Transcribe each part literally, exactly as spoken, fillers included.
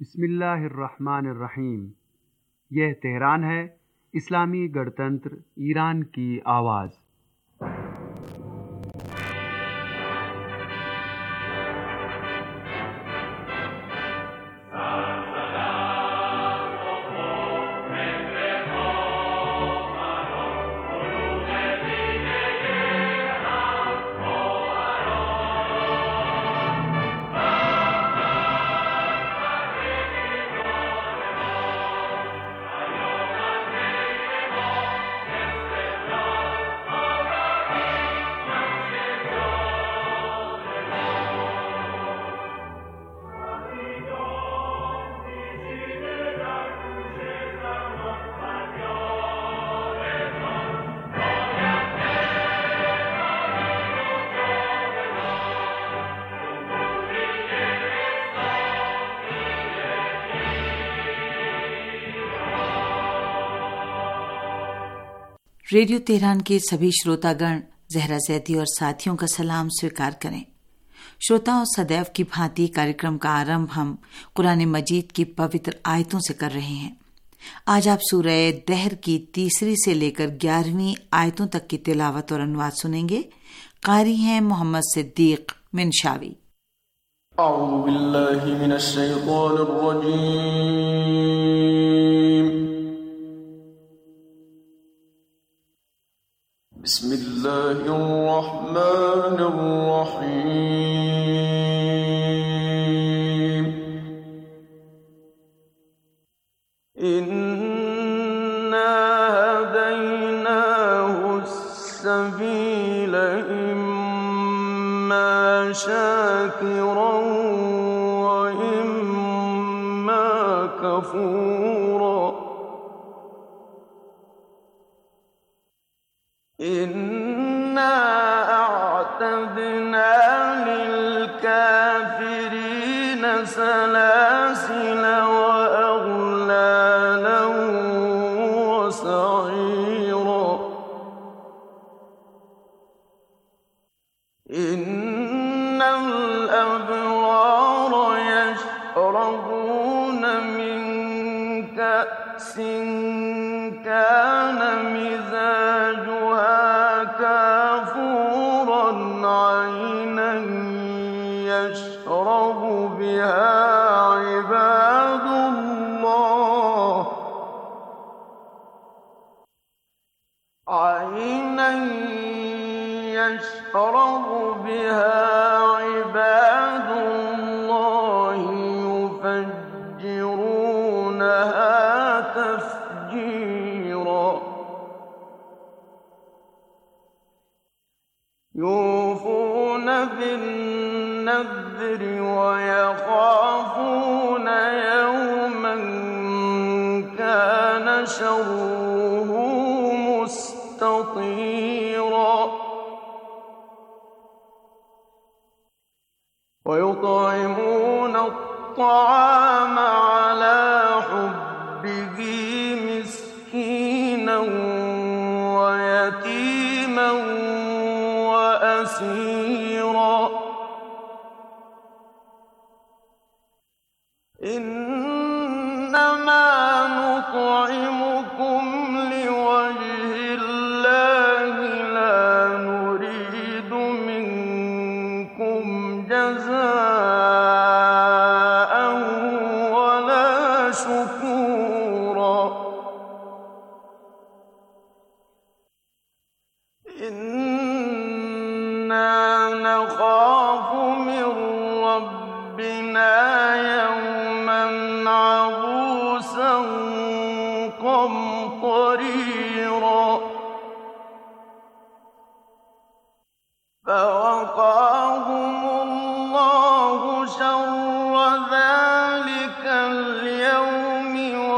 बिस्मिल्लाहिर्रहमानिर्रहीम। यह तेहरान है, इस्लामी गणतंत्र ईरान की आवाज़। रेडियो तेहरान के सभी श्रोतागण जहरा जैदी और साथियों का सलाम स्वीकार करें। श्रोताओं, सदैव की भांति कार्यक्रम का आरंभ हम कुरान मजीद की पवित्र आयतों से कर रहे हैं। आज आप सूरह दहर की तीसरी से लेकर ग्यारहवीं आयतों तक की तिलावत और अनुवाद सुनेंगे। कारी हैं मोहम्मद सिद्दीक मिनशावी। अऊज़ु बिल्लाहि मिनश शैतानिर रजीम। बिस्मिल्लाहिर रहमानिर रहीम। इन्ना हदैनाहुस सबील इम्मा शाकिरन व इम्मा कफूरा। इन्ना अअतदना लिलकाफिरीन सलासिल व अगलालन व सईरा। इन्नल अबरार यशरबून मिन कअसिन कान मिजाजुहा काफूरन ऐनन यशरबु बिहा इबादुल्लाह ऐनन यशरबु बिहा इबादुल्लाह युफज्जिरूनहा तफजीरा। यूफून बिन्नज़्रि व यख़ाफ़ून यौमन कान शर्रुहु मुस्ततीरा। व युطعمون الطعام على حبه مسكينا ويتيما وأسيرا। إنما نطعمكم لوجه الله لا نريد منكم جزاء ولا شكورا। إنا نخاف من ربنا يوما عبوسا قمطريرا। فوقاهم الله شر ذلك اليوم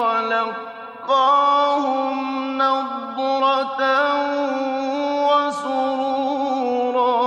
ولقاهم نضرة وسرورا।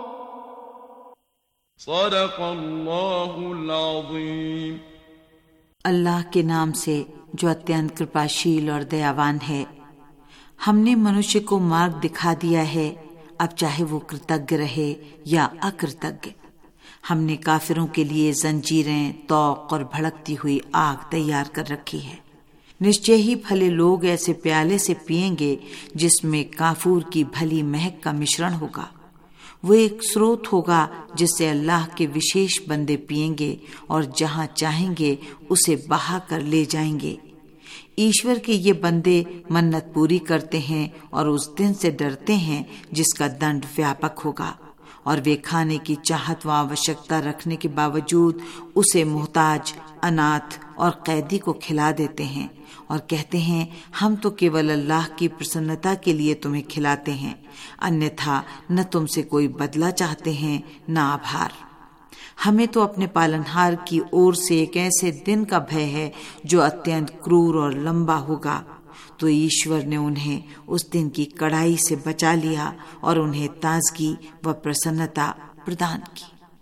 صدق الله العظيم। अल्लाह के नाम से जो अत्यंत कृपाशील और दयावान है। हमने मनुष्य को मार्ग दिखा दिया है, अब चाहे वो कृतज्ञ रहे या अकृतज्ञ। हमने काफिरों के लिए जंजीरें, तौक और भड़कती हुई आग तैयार कर रखी है। निश्चय ही भले लोग ऐसे प्याले से पिएंगे जिसमें काफूर की भली महक का मिश्रण होगा। वो एक स्रोत होगा जिससे अल्लाह के विशेष बंदे पिएंगे और जहां चाहेंगे उसे बहा कर ले जाएंगे। ईश्वर के ये बंदे मन्नत पूरी करते हैं और उस दिन से डरते हैं जिसका दंड व्यापक होगा, और वे खाने की चाहत व आवश्यकता रखने के बावजूद उसे मुहताज, अनाथ और कैदी को खिला देते हैं और कहते हैं हम तो केवल अल्लाह की प्रसन्नता के लिए तुम्हें खिलाते हैं, अन्यथा न तुमसे कोई बदला चाहते हैं न आभार। हमें तो अपने पालनहार की ओर से एक ऐसे दिन का भय है जो अत्यंत क्रूर और लंबा होगा। तो ईश्वर ने उन्हें उस दिन की कड़ाई से बचा लिया और उन्हें ताजगी व प्रसन्नता प्रदान की।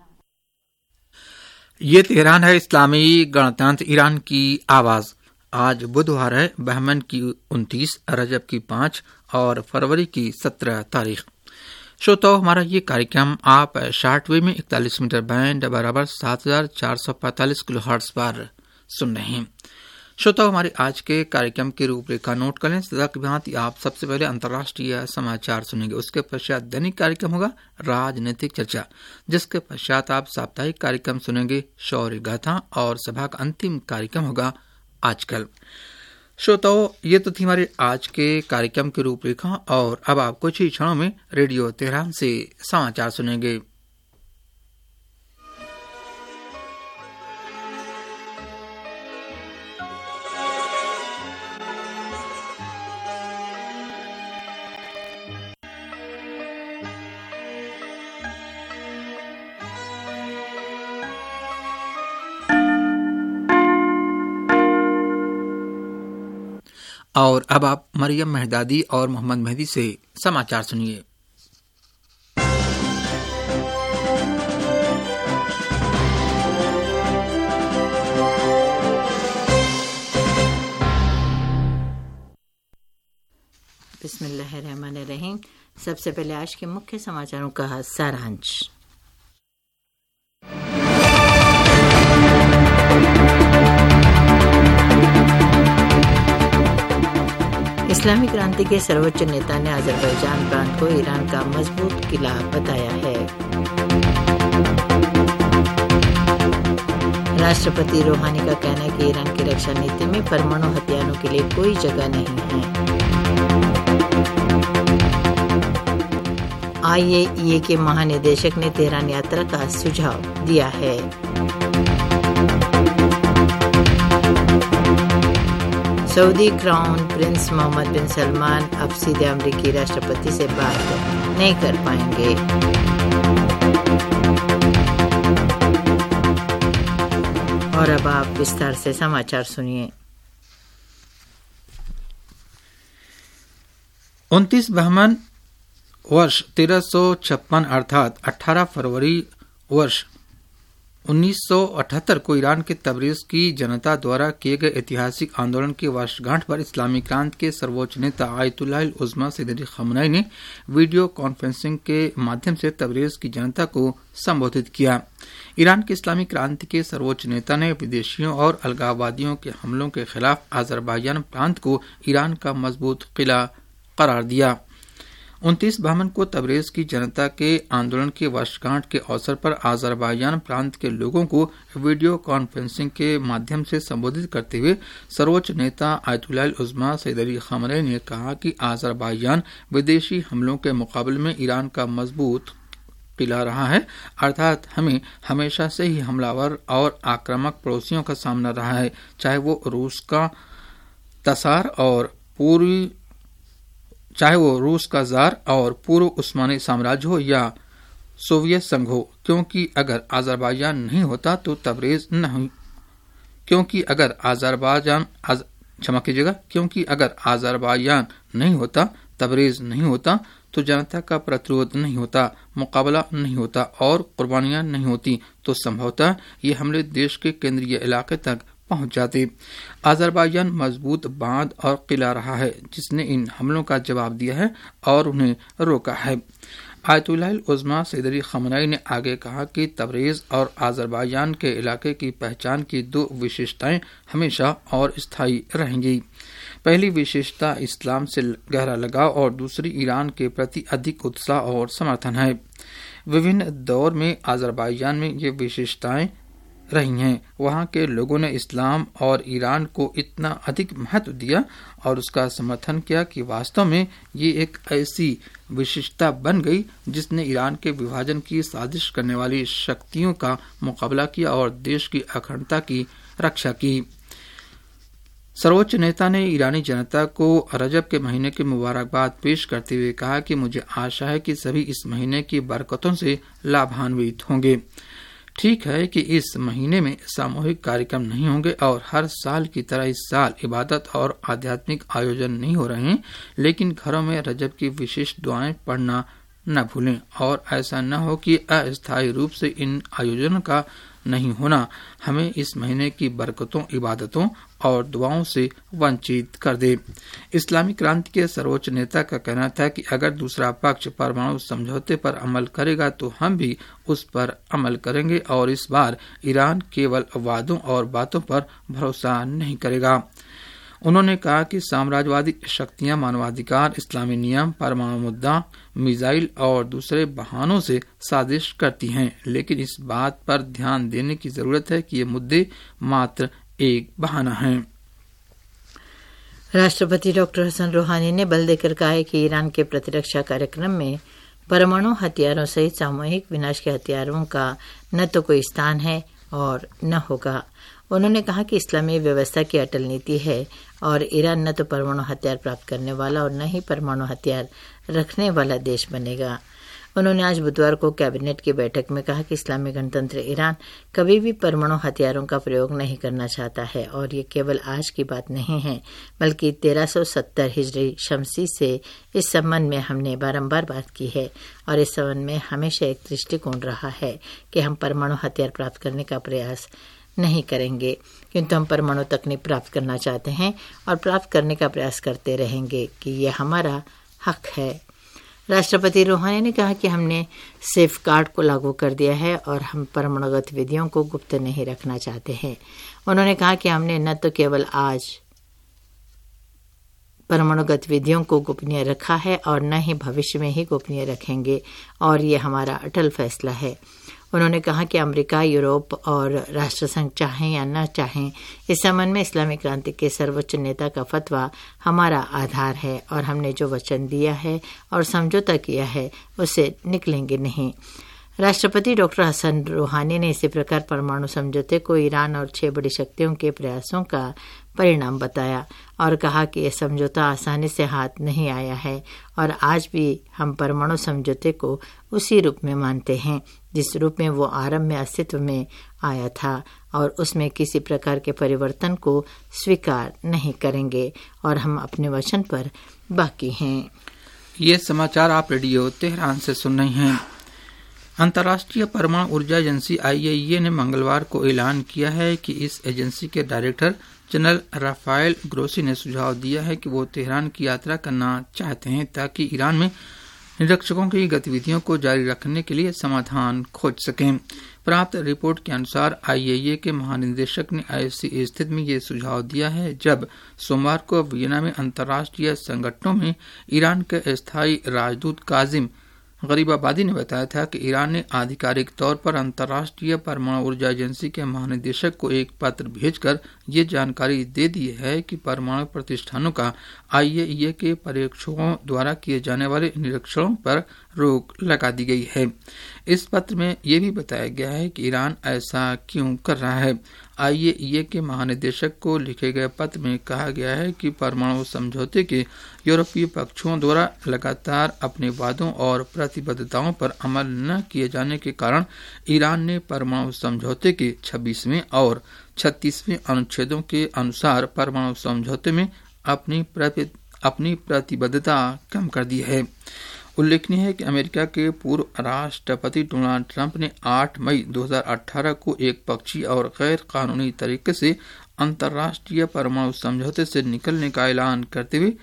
ये तेहरान है इस्लामी गणतंत्र ईरान की आवाज। आज बुधवार है, बहमन की उनतीस, रजब की पाँच और फरवरी की सत्रह तारीख। श्रोताओ, हमारा ये कार्यक्रम आप शार्टवेव में इकतालीस मीटर बैंड बराबर सात हजार चार सौ पैंतालीस किलो हर्ट्ज पर सुन रहे हैं। श्रोताओ, हमारे आज के कार्यक्रम की रूपरेखा नोट कर लें। सदा की भांति आप सबसे पहले अंतर्राष्ट्रीय समाचार सुनेंगे, उसके पश्चात दैनिक कार्यक्रम होगा राजनीतिक चर्चा, जिसके पश्चात आप साप्ताहिक कार्यक्रम सुनेंगे शौर्य गाथा, और सभा का अंतिम कार्यक्रम होगा आजकल। श्रोताओ, ये तो थी हमारे आज के कार्यक्रम की रूपरेखा, और अब आप कुछ ही क्षणों में रेडियो तेहरान से समाचार सुनेंगे। और अब आप मरियम मेहदादी और मोहम्मद मेहदी से समाचार सुनिए। बिस्मिल्लाहिर्रहमानिर्रहीम। सबसे पहले आज के मुख्य समाचारों का सारांश। इस्लामी क्रांति के सर्वोच्च नेता ने अजरबैजान प्रांत को ईरान का मजबूत किला बताया है। राष्ट्रपति रूहानी का कहना है कि ईरान की रक्षा नीति में परमाणु हथियारों के लिए कोई जगह नहीं है। आई ए ई ए के महानिदेशक ने तेहरान यात्रा का सुझाव दिया है। Saudi crown prince Mohammed bin Salman अब सीधे अमेरिकी राष्ट्रपति से बात नहीं कर पाएंगे। और अब आप विस्तार से समाचार सुनिए। उनतीस बहमन वर्ष तेरह सौ छप्पन अर्थात अठारह फरवरी वर्ष उन्नीस सौ अठहत्तर को ईरान के तबरीज की जनता द्वारा किए गए ऐतिहासिक आंदोलन की वर्षगांठ पर इस्लामी क्रांति के सर्वोच्च नेता Ayatollah Uzma Sayyid Ali Khamenei ने वीडियो कॉन्फ्रेंसिंग के माध्यम से तबरीज की जनता को संबोधित किया। ईरान की इस्लामी क्रांति के सर्वोच्च नेता ने विदेशियों और अलगाववादियों के हमलों के खिलाफ अजरबैजान प्रांत को ईरान का मजबूत किला करार दिया। उनतीस बहमन को तबरेज की जनता के आंदोलन की वर्षगांठ के अवसर पर अजरबैजान प्रांत के लोगों को वीडियो कॉन्फ्रेंसिंग के माध्यम से संबोधित करते हुए सर्वोच्च नेता Ayatollah Uzma Sayyid Ali Khamenei ने कहा कि अजरबैजान विदेशी हमलों के मुकाबले में ईरान का मजबूत किला रहा है, अर्थात हमें हमेशा से ही हमलावर और आक्रामक पड़ोसियों का सामना रहा है, चाहे वो रूस का तसार और पूर्वी चाहे वो रूस का जार और पूर्व उस्मानी साम्राज्य हो या सोवियत संघ हो, क्योंकि अगर अजरबैजान नहीं होता तो तबरेज न हुई क्योंकि अगर अजरबैजान क्षमा कीजिएगा क्योंकि अगर अजरबैजान नहीं होता तबरेज नहीं होता तो जनता का प्रतिरोध नहीं होता, मुकाबला नहीं होता और कुर्बानियां नहीं होती, तो संभवतः ये हमले देश के केंद्रीय इलाके तक पहुंच जाते। अजरबैजान मजबूत बांध और किला रहा है जिसने इन हमलों का जवाब दिया है और उन्हें रोका है। Ayatollah Uzma Sayyid Ali Khamenei ने आगे कहा कि तबरेज़ और आज़रबाईजान के इलाके की पहचान की दो विशेषताएं हमेशा और स्थायी रहेंगी। पहली विशेषता इस्लाम से गहरा लगाव और दूसरी ईरान के प्रति अधिक उत्साह और समर्थन है। विभिन्न दौर में आज़रबाईजान में ये विशेषताएं रही हैं। वहां के लोगों ने इस्लाम और ईरान को इतना अधिक महत्व दिया और उसका समर्थन किया कि वास्तव में ये एक ऐसी विशेषता बन गई जिसने ईरान के विभाजन की साजिश करने वाली शक्तियों का मुकाबला किया और देश की अखंडता की रक्षा की। सर्वोच्च नेता ने ईरानी जनता को रजब के महीने की मुबारकबाद पेश करते हुए कहा कि मुझे आशा है कि सभी इस महीने की बरकतों से लाभान्वित होंगे। ठीक है कि इस महीने में सामूहिक कार्यक्रम नहीं होंगे और हर साल की तरह इस साल इबादत और आध्यात्मिक आयोजन नहीं हो रहे हैं, लेकिन घरों में रजब की विशेष दुआएं पढ़ना न भूलें और ऐसा न हो कि अस्थायी रूप से इन आयोजनों का नहीं होना हमें इस महीने की बरकतों, इबादतों और दुआओं से वंचित कर दे। इस्लामी क्रांति के सर्वोच्च नेता का कहना था कि अगर दूसरा पक्ष परमाणु समझौते पर अमल करेगा तो हम भी उस पर अमल करेंगे और इस बार ईरान केवल वादों और बातों पर भरोसा नहीं करेगा। उन्होंने कहा कि साम्राज्यवादी शक्तियां मानवाधिकार, इस्लामी नियम, परमाणु मुद्दा, मिसाइल और दूसरे बहानों से साजिश करती हैं, लेकिन इस बात पर ध्यान देने की जरूरत है कि ये मुद्दे मात्र एक बहाना हैं। राष्ट्रपति डॉक्टर हसन रूहानी ने बल देकर कहा है कि ईरान के प्रतिरक्षा कार्यक्रम में परमाणु हथियारों सहित सामूहिक विनाश के हथियारों का न तो कोई स्थान है और न होगा। उन्होंने कहा कि इस्लामी व्यवस्था की अटल नीति है और ईरान न तो परमाणु हथियार प्राप्त करने वाला और न ही परमाणु हथियार रखने वाला देश बनेगा। उन्होंने आज बुधवार को कैबिनेट की बैठक में कहा कि इस्लामी गणतंत्र ईरान कभी भी परमाणु हथियारों का प्रयोग नहीं करना चाहता है और ये केवल आज की बात नहीं है, बल्कि तेरह सौ सत्तर हिजरी शमसी से इस संबंध में हमने बारंबार बात की है और इस संबंध में हमेशा एक दृष्टिकोण रहा है कि हम परमाणु हथियार प्राप्त करने का प्रयास नहीं करेंगे, किंतु हम परमाणु तकनीक प्राप्त करना चाहते हैं और प्राप्त करने का प्रयास करते रहेंगे कि यह हमारा हक है। राष्ट्रपति रूहानी ने कहा कि हमने सेफ गार्ड को लागू कर दिया है और हम परमाणु गतिविधियों को गुप्त नहीं रखना चाहते हैं। उन्होंने कहा कि हमने न तो केवल आज परमाणु गतिविधियों को गोपनीय रखा है और न ही भविष्य में ही गोपनीय रखेंगे और ये हमारा अटल फैसला है। उन्होंने कहा कि अमेरिका, यूरोप और राष्ट्रसंघ चाहें या न चाहें, इस संबंध में इस्लामी क्रांति के सर्वोच्च नेता का फतवा हमारा आधार है और हमने जो वचन दिया है और समझौता किया है उससे निकलेंगे नहीं। राष्ट्रपति डॉक्टर हसन रूहानी ने इसी प्रकार परमाणु समझौते को ईरान और छह बड़ी शक्तियों के प्रयासों का परिणाम बताया और कहा कि यह समझौता आसानी से हाथ नहीं आया है और आज भी हम परमाणु समझौते को उसी रूप में मानते हैं जिस रूप में वो आरंभ में अस्तित्व में आया था और उसमें किसी प्रकार के परिवर्तन को स्वीकार नहीं करेंगे और हम अपने वचन पर बाकी हैं। ये समाचार आप रेडियो तेहरान से सुन रहे हैं। अंतर्राष्ट्रीय परमाणु ऊर्जा एजेंसी आई ए ई ए ने मंगलवार को ऐलान किया है कि इस एजेंसी के डायरेक्टर जनरल राफेल ग्रोसी ने सुझाव दिया है कि वो तेहरान की यात्रा करना चाहते हैं ताकि ईरान में निरीक्षकों की गतिविधियों को जारी रखने के लिए समाधान खोज सकें। प्राप्त रिपोर्ट के अनुसार आई ए ई ए के महानिदेशक ने ऐसी स्थिति में ये सुझाव दिया है जब सोमवार को वियना में अंतर्राष्ट्रीय संगठनों में ईरान के स्थायी राजदूत काजिम गरीबाबादी ने बताया था कि ईरान ने आधिकारिक तौर पर अंतर्राष्ट्रीय परमाणु ऊर्जा एजेंसी के महानिदेशक को एक पत्र भेजकर ये जानकारी दे दी है कि परमाणु प्रतिष्ठानों का आई ए ई ए के पर्यवेक्षकों द्वारा किए जाने वाले निरीक्षणों पर रोक लगा दी गई है। इस पत्र में यह भी बताया गया है कि ईरान ऐसा क्यों कर रहा है। आई ए ई ए के महानिदेशक को लिखे गए पत्र में कहा गया है कि परमाणु समझौते के यूरोपीय पक्षों द्वारा लगातार अपने वादों और प्रतिबद्धताओं पर अमल न किए जाने के कारण ईरान ने परमाणु समझौते के छब्बीसवें और छत्तीसवें अनुच्छेदों के अनुसार परमाणु समझौते में अपनी अपनी प्रतिबद्धता कम कर दी है। उल्लेखनीय है कि अमेरिका के पूर्व राष्ट्रपति डोनाल्ड ट्रंप ने आठ मई दो हज़ार अठारह को एक पक्षीय और गैर कानूनी तरीके से अंतर्राष्ट्रीय परमाणु समझौते से निकलने का ऐलान करते हुए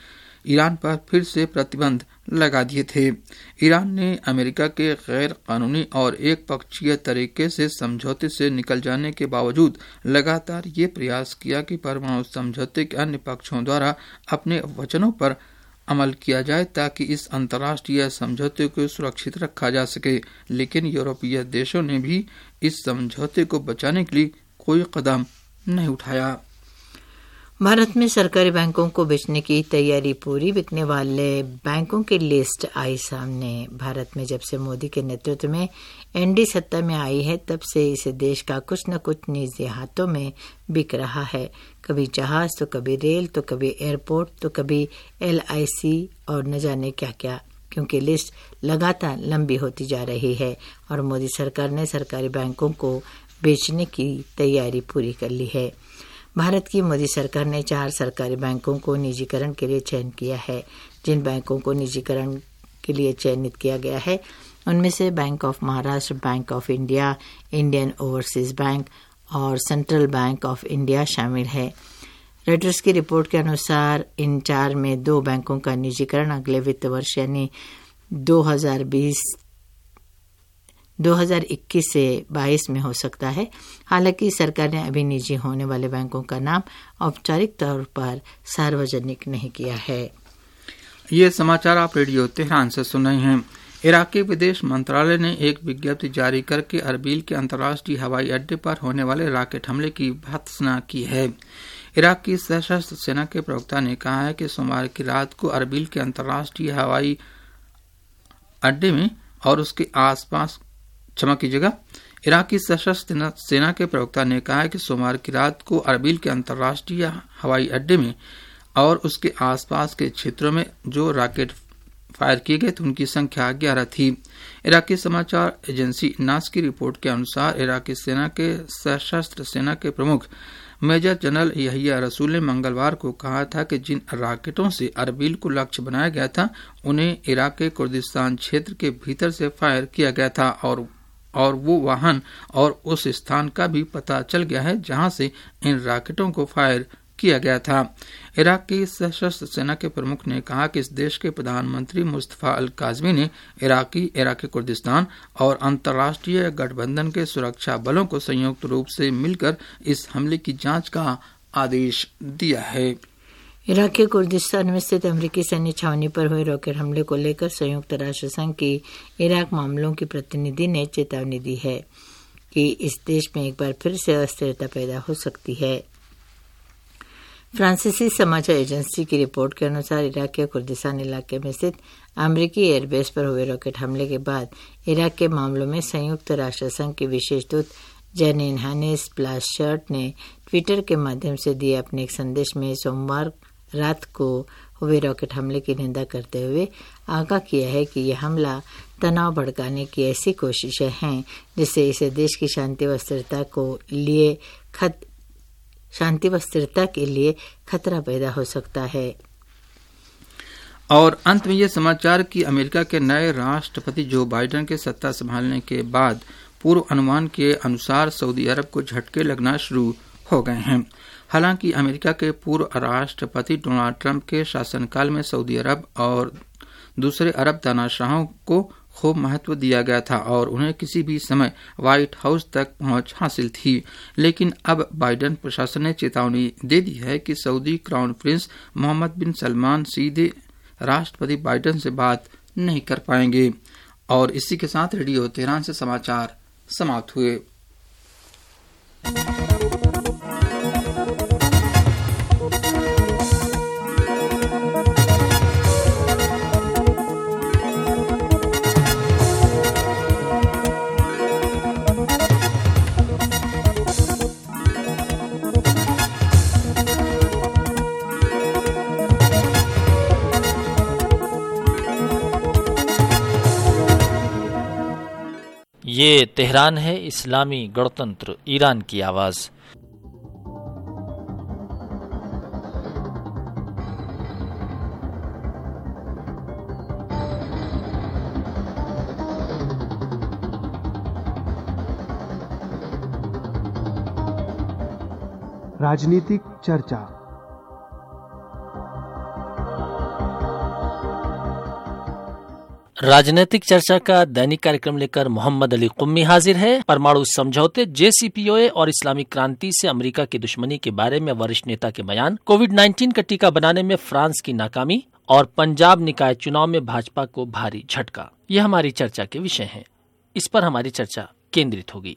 ईरान पर फिर से प्रतिबंध लगा दिए थे। ईरान ने अमेरिका के गैर कानूनी और एक पक्षीय तरीके से समझौते से निकल जाने के बावजूद लगातार ये प्रयास किया कि परमाणु समझौते के अन्य पक्षों द्वारा अपने वचनों पर अमल किया जाए ताकि इस अंतर्राष्ट्रीय समझौते को सुरक्षित रखा जा सके, लेकिन यूरोपीय देशों ने भी इस समझौते को बचाने के लिए कोई कदम नहीं उठाया। भारत में सरकारी बैंकों को बेचने की तैयारी पूरी, बिकने वाले बैंकों की लिस्ट आई सामने। भारत में जब से मोदी के नेतृत्व में एनडीए सत्ता में आई है तब से इस देश का कुछ न कुछ निजी हाथों में बिक रहा है। कभी जहाज तो कभी रेल तो कभी एयरपोर्ट तो कभी एलआईसी और न जाने क्या क्या, क्योंकि लिस्ट लगातार लंबी होती जा रही है और मोदी सरकार ने सरकारी बैंकों को बेचने की तैयारी पूरी कर ली है। भारत की मोदी सरकार ने चार सरकारी बैंकों को निजीकरण के लिए चयन किया है। जिन बैंकों को निजीकरण के लिए चयनित किया गया है उनमें से bank of Maharashtra, bank of India, Indian overseas bank और सेंट्रल बैंक ऑफ इंडिया शामिल है। रॉयटर्स की रिपोर्ट के अनुसार इन चार में दो बैंकों का निजीकरण अगले वित्त वर्ष यानी दो हज़ार बीस दो हज़ार इक्कीस से बाईस में हो सकता है। हालांकि सरकार ने अभी निजी होने वाले बैंकों का नाम औपचारिक तौर पर सार्वजनिक नहीं किया है। ये समाचार आप रेडियो तेहरान से सुन रहे हैं। इराकी विदेश मंत्रालय ने एक विज्ञप्ति जारी करके अरबील के अंतर्राष्ट्रीय हवाई अड्डे पर होने वाले रॉकेट हमले की भर्त्सना की है। इराक की सशस्त्र सेना के प्रवक्ता ने कहा है कि सोमवार की रात को अरबील के अंतर्राष्ट्रीय हवाई अड्डे में और उसके आसपास क्षमा कीजिएगा इराक की सशस्त्र सेना के प्रवक्ता ने कहा है कि सोमवार की रात को अरबील के अंतर्राष्ट्रीय हवाई अड्डे में और उसके आसपास के क्षेत्रों में जो रॉकेट फायर किए गए थे उनकी संख्या ग्यारह थी। इराकी समाचार एजेंसी नास की रिपोर्ट के अनुसार इराकी सेना के सशस्त्र सेना के प्रमुख मेजर जनरल यहिया रसूल ने मंगलवार को कहा था कि जिन रॉकेटों से अरबील को लक्ष्य बनाया गया था उन्हें इराक के कुर्दिस्तान क्षेत्र के भीतर से फायर किया गया था और और वो वाहन और उस स्थान का भी पता चल गया है जहां से इन रॉकेटों को फायर किया गया था। इराक की सशस्त्र सेना के प्रमुख ने कहा कि इस देश के प्रधानमंत्री मुस्तफा अल काज़मी ने इराकी इराकी कुर्दिस्तान और अंतर्राष्ट्रीय गठबंधन के सुरक्षा बलों को संयुक्त रूप से मिलकर इस हमले की जांच का आदेश दिया है। इराक के कुर्दिस्तान में स्थित अमेरिकी सैन्य छावनी पर हुए रॉकेट हमले को लेकर संयुक्त राष्ट्र संघ की इराक मामलों की प्रतिनिधि ने चेतावनी दी है कि इस देश में एक बार फिर से अस्थिरता पैदा हो सकती है। फ्रांसीसी समाचार एजेंसी की रिपोर्ट के अनुसार इराक के कुर्दिस्तान इलाके में स्थित अमेरिकी एयरबेस पर हुए रॉकेट हमले के बाद इराक के मामलों में संयुक्त राष्ट्र संघ के विशेष दूत जेनिन हानेस प्लाशर्ट ने ट्विटर के माध्यम से दिए अपने एक संदेश में सोमवार रात को हुए रॉकेट हमले की निंदा करते हुए आगाह किया है कि यह हमला तनाव भड़काने की ऐसी कोशिशें हैं जिससे इसे देश की शांति व स्थिरता को लिए खत शांति व स्थिरता के लिए खतरा पैदा हो सकता है। और अंत में ये समाचार कि अमेरिका के नए राष्ट्रपति जो बाइडेन के सत्ता संभालने के बाद पूर्व अनुमान के अनुसार सऊदी अरब को झटके लगना शुरू हो गए हैं। हालांकि अमेरिका के पूर्व राष्ट्रपति डोनाल्ड ट्रंप के शासनकाल में सऊदी अरब और दूसरे अरब तानाशाहों को खूब महत्व दिया गया था और उन्हें किसी भी समय व्हाइट हाउस तक पहुंच हासिल थी, लेकिन अब बाइडेन प्रशासन ने चेतावनी दे दी है कि Saudi crown prince Mohammed bin Salman सीधे राष्ट्रपति बाइडेन से बात नहीं कर पाएंगे। और इसी के साथ रेडियो तेहरान से समाचार समाप्त हुए। ये तेहरान है, इस्लामी गणतंत्र ईरान की आवाज़। राजनीतिक चर्चा। राजनीतिक चर्चा का दैनिक कार्यक्रम लेकर मोहम्मद अली कुम्मी हाजिर है। परमाणु समझौते, जे सी पी ओ ए और इस्लामिक क्रांति से अमेरिका की दुश्मनी के बारे में वरिष्ठ नेता के बयान, कोविड नाइन्टीन का टीका बनाने में फ्रांस की नाकामी और पंजाब निकाय चुनाव में भाजपा को भारी झटका, ये हमारी चर्चा के विषय हैं। इस पर हमारी चर्चा केंद्रित होगी।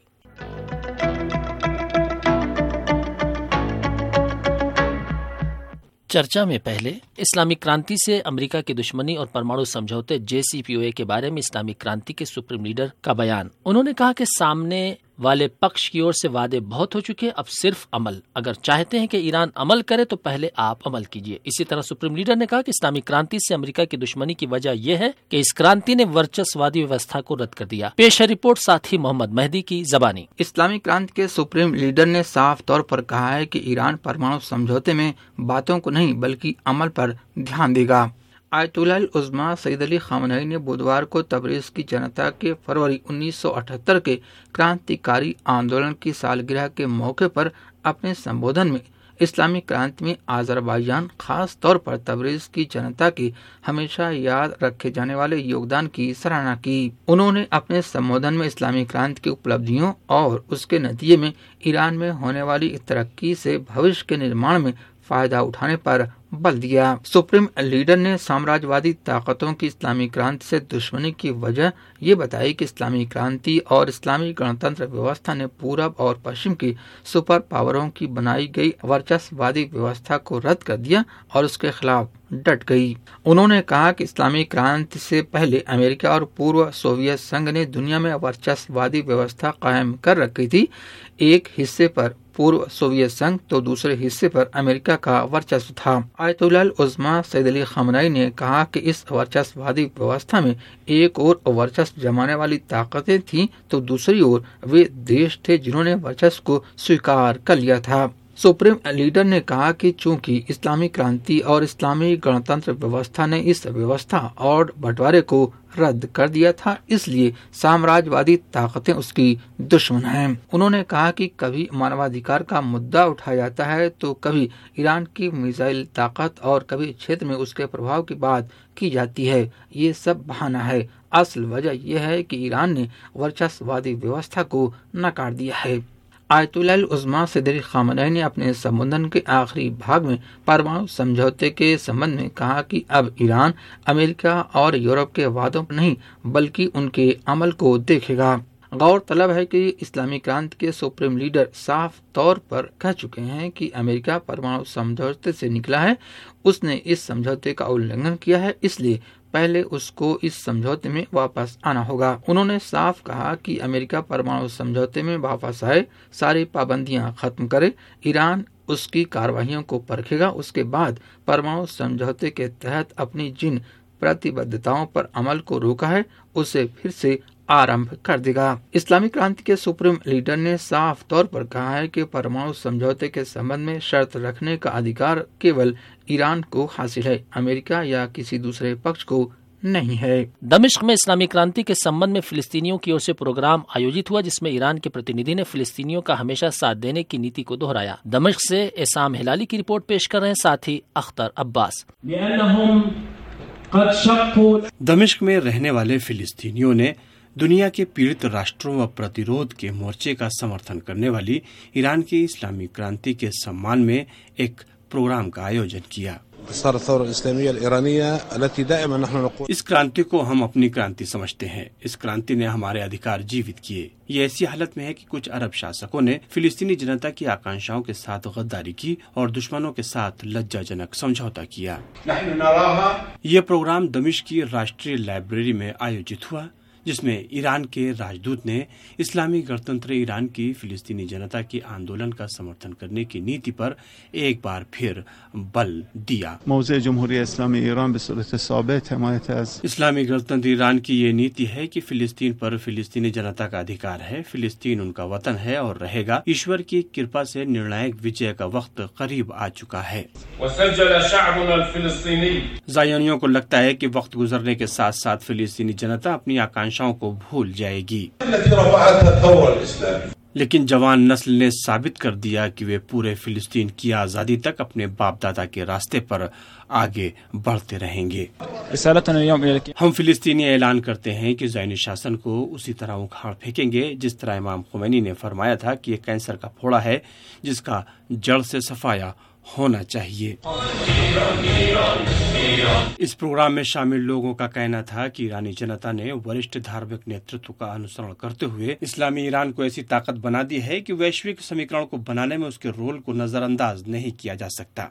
चर्चा में पहले इस्लामिक क्रांति से अमेरिका की दुश्मनी और परमाणु समझौते जे सी पी ओ ए के बारे में इस्लामिक क्रांति के सुप्रीम लीडर का बयान। उन्होंने कहा कि सामने वाले पक्ष की ओर से वादे बहुत हो चुके, अब सिर्फ अमल। अगर चाहते हैं कि ईरान अमल करे तो पहले आप अमल कीजिए। इसी तरह सुप्रीम लीडर ने कहा कि इस्लामिक क्रांति से अमेरिका की दुश्मनी की वजह यह है कि इस क्रांति ने वर्चस्ववादी व्यवस्था को रद्द कर दिया। पेश है रिपोर्ट साथी मोहम्मद मेहदी की जबानी। इस्लामिक क्रांति के सुप्रीम लीडर ने साफ तौर पर कहा है कि ईरान परमाणु समझौते में बातों को नहीं बल्कि अमल पर ध्यान देगा। Ayatollah Uzma Sayyid Ali Khamenei ने बुधवार को तबरीज़ की जनता के फरवरी उन्नीस सौ अठहत्तर के क्रांतिकारी आंदोलन की सालगिरह के मौके पर अपने संबोधन में इस्लामिक क्रांति में अज़रबैजान, खास तौर पर तबरीज़ की जनता की हमेशा याद रखे जाने वाले योगदान की सराहना की। उन्होंने अपने संबोधन में इस्लामिक क्रांति की उपलब्धियों और उसके नतीजे में ईरान में होने वाली तरक्की से भविष्य के निर्माण में फायदा उठाने पर बल दिया। सुप्रीम लीडर ने साम्राज्यवादी ताकतों की इस्लामी क्रांति से दुश्मनी की वजह ये बताई कि इस्लामी क्रांति और इस्लामी गणतंत्र व्यवस्था ने पूरब और पश्चिम की सुपर पावरों की बनाई गई वर्चस्ववादी व्यवस्था को रद्द कर दिया और उसके खिलाफ डट गई। उन्होंने कहा कि इस्लामी क्रांति से पहले अमेरिका और पूर्व सोवियत संघ ने दुनिया में वर्चस्ववादी व्यवस्था कायम कर रखी थी। एक हिस्से पर पूर्व सोवियत संघ तो दूसरे हिस्से पर अमेरिका का वर्चस्व था। Ayatollah Uzma Sayyid Ali Khamenei ने कहा कि इस वर्चस्ववादी व्यवस्था में एक ओर वर्चस्व जमाने वाली ताकतें थीं तो दूसरी ओर वे देश थे जिन्होंने वर्चस्व को स्वीकार कर लिया था। सुप्रीम लीडर ने कहा कि चूंकि इस्लामी क्रांति और इस्लामी गणतंत्र व्यवस्था ने इस व्यवस्था और बंटवारे को रद्द कर दिया था, इसलिए साम्राज्यवादी ताकतें उसकी दुश्मन हैं। उन्होंने कहा कि कभी मानवाधिकार का मुद्दा उठाया जाता है तो कभी ईरान की मिसाइल ताकत और कभी क्षेत्र में उसके प्रभाव की बात की जाती है। ये सब बहाना है। असल वजह यह है कि ईरान ने वर्चस्ववादी व्यवस्था को नकार दिया है। Ayatollah Uzma Sayyid Ali Khamenei ने अपने संबोधन के आखिरी भाग में परमाणु समझौते के संबंध में कहा कि अब ईरान अमेरिका और यूरोप के वादों पर नहीं बल्कि उनके अमल को देखेगा। गौरतलब है कि इस्लामी क्रांति के सुप्रीम लीडर साफ तौर पर कह चुके हैं कि अमेरिका परमाणु समझौते से निकला है, उसने इस समझौते का उल्लंघन किया है, इसलिए पहले उसको इस समझौते में वापस आना होगा। उन्होंने साफ कहा कि अमेरिका परमाणु समझौते में वापस आए, सारी पाबंदियां खत्म करे, ईरान उसकी कार्रवाइयों को परखेगा, उसके बाद परमाणु समझौते के तहत अपनी जिन प्रतिबद्धताओं पर अमल को रोका है उसे फिर से आरंभ कर देगा। इस्लामी क्रांति के सुप्रीम लीडर ने साफ तौर पर कहा है कि परमाणु समझौते के संबंध में शर्त रखने का अधिकार केवल ईरान को हासिल है, अमेरिका या किसी दूसरे पक्ष को नहीं है। दमिश्क में इस्लामी क्रांति के संबंध में फिलिस्तीनियों की ओर से प्रोग्राम आयोजित हुआ जिसमें ईरान के प्रतिनिधि ने फिलिस्तीनियों का हमेशा साथ देने की नीति को दोहराया। दमिश्क से एसाम हिलाली की रिपोर्ट पेश कर रहे हैं साथी अख्तर अब्बास। दमिश्क में रहने वाले फिलिस्तीनियों ने दुनिया के पीड़ित राष्ट्रों व प्रतिरोध के मोर्चे का समर्थन करने वाली ईरान की इस्लामी क्रांति के सम्मान में एक प्रोग्राम का आयोजन किया। इस क्रांति को हम अपनी क्रांति समझते हैं। इस क्रांति ने हमारे अधिकार जीवित किए। ये ऐसी हालत में है कि कुछ अरब शासकों ने फिलिस्तीनी जनता की आकांक्षाओं के साथ गद्दारी की और दुश्मनों के साथ लज्जाजनक समझौता किया। यह प्रोग्राम दमिश्क की राष्ट्रीय लाइब्रेरी में आयोजित हुआ जिसमें ईरान के राजदूत ने इस्लामी गणतंत्र ईरान की फिलिस्तीनी जनता की आंदोलन का समर्थन करने की नीति पर एक बार फिर बल दिया। इस्लामी गणतंत्र ईरान की ये नीति है कि फिलिस्तीन पर फिलिस्तीनी जनता का अधिकार है, फिलिस्तीन उनका वतन है और रहेगा। ईश्वर की कृपा से निर्णायक विजय का वक्त करीब आ चुका है। ज़ायोनियों को लगता है कि वक्त गुजरने के साथ साथ फिलिस्तीनी जनता अपनी आकांक्षाओं को भूल जाएगी, लेकिन जवान नस्ल ने साबित कर दिया कि वे पूरे फिलिस्तीन की आजादी तक अपने बाप दादा के रास्ते पर आगे बढ़ते रहेंगे। हम फिलिस्तीनी ऐलान करते हैं कि ज़ायनी शासन को उसी तरह उखाड़ फेंकेंगे जिस तरह इमाम खुमैनी ने फरमाया था कि यह कैंसर का फोड़ा है जिसका जड़ से सफाया होना चाहिए। इस प्रोग्राम में शामिल लोगों का कहना था कि ईरानी जनता ने वरिष्ठ धार्मिक नेतृत्व का अनुसरण करते हुए इस्लामी ईरान को ऐसी ताकत बना दी है कि वैश्विक समीकरण को बनाने में उसके रोल को नजरअंदाज नहीं किया जा सकता।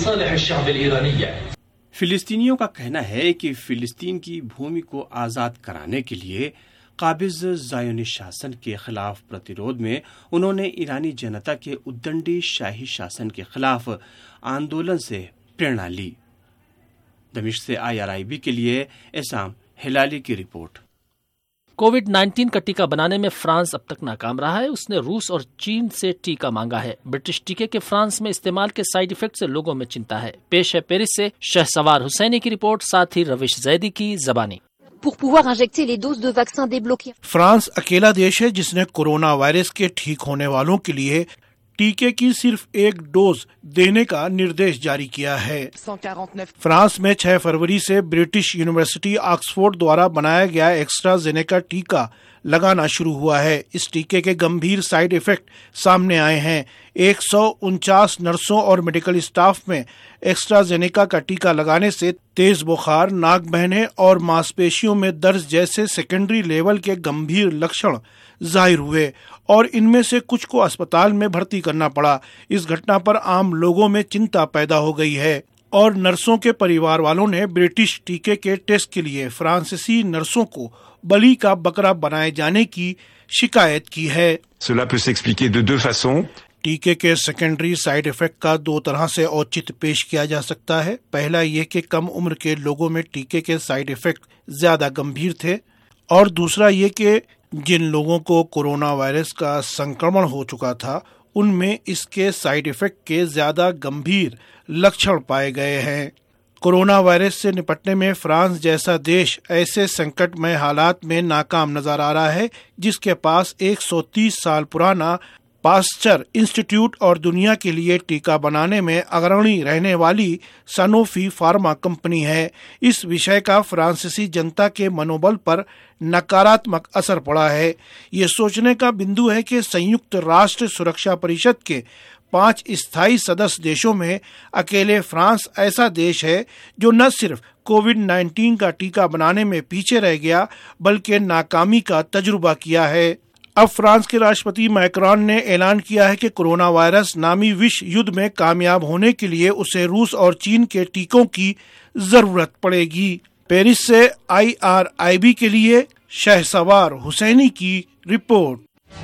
फिलिस्तीनियों का कहना है कि फिलिस्तीन की भूमि को आजाद कराने के लिए काबिज ज़ायोनी शासन के खिलाफ प्रतिरोध में उन्होंने ईरानी जनता के उद्दंडी शाही शासन के खिलाफ आंदोलन से प्रेरणा ली। दमिश्क से आई आर आई बी के लिए एसाम हिलाली की रिपोर्ट। कोविड नाइन्टीन का टीका बनाने में फ्रांस अब तक नाकाम रहा है। उसने रूस और चीन से टीका मांगा है। ब्रिटिश टीके के फ्रांस में इस्तेमाल के साइड इफेक्ट से लोगों में चिंता है। पेश है पेरिस से शहसवार हुसैनी की रिपोर्ट, साथ ही रविश जैदी की जबानी। फ्रांस अकेला देश है जिसने कोरोना वायरस के ठीक होने वालों के लिए टीके की सिर्फ एक डोज देने का निर्देश जारी किया है। फ्रांस में छह फरवरी से ब्रिटिश यूनिवर्सिटी ऑक्सफोर्ड द्वारा बनाया गया एक्स्ट्राजेनेका टीका लगाना शुरू हुआ है। इस टीके के गंभीर साइड इफेक्ट सामने आए हैं। एक सौ उनचास नर्सों और मेडिकल स्टाफ में एक्स्ट्राजेनेका का टीका लगाने से तेज बुखार, नाक बहने और मांसपेशियों में दर्द जैसे सेकेंडरी लेवल के गंभीर लक्षण जाहिर हुए और इनमें से कुछ को अस्पताल में भर्ती करना पड़ा। इस घटना पर आम लोगों में चिंता पैदा हो गई है और नर्सों के परिवार वालों ने ब्रिटिश टीके के टेस्ट के लिए फ्रांसीसी नर्सों को बलि का बकरा बनाए जाने की शिकायत की है। Cela peut s'expliquer de deux façons. टीके के सेकेंडरी साइड इफेक्ट का दो तरह से औचित्य पेश किया जा सकता है। पहला ये कि कम उम्र के लोगों में टीके के साइड इफेक्ट ज्यादा गंभीर थे और दूसरा ये कि जिन लोगों को कोरोना वायरस का संक्रमण हो चुका था उनमें इसके साइड इफेक्ट के ज्यादा गंभीर लक्षण पाए गए हैं। कोरोना वायरस से निपटने में फ्रांस जैसा देश ऐसे संकटमय हालात में नाकाम नजर आ रहा है जिसके पास एक सौ तीस साल पुराना पास्चर इंस्टीट्यूट और दुनिया के लिए टीका बनाने में अग्रणी रहने वाली सनोफी फार्मा कंपनी है। इस विषय का फ्रांसीसी जनता के मनोबल पर नकारात्मक असर पड़ा है। ये सोचने का बिंदु है कि संयुक्त राष्ट्र सुरक्षा परिषद के पांच स्थायी सदस्य देशों में अकेले फ्रांस ऐसा देश है जो न सिर्फ कोविड नाइन्टीन का टीका बनाने में पीछे रह गया बल्कि नाकामी का तजुर्बा किया है। अब फ्रांस के राष्ट्रपति मैक्रोन ने ऐलान किया है कि कोरोना वायरस नामी विश्व युद्ध में कामयाब होने के लिए उसे रूस और चीन के टीकों की जरूरत पड़ेगी। पेरिस से आई आर आई बी के लिए शहसवार हुसैनी की रिपोर्ट।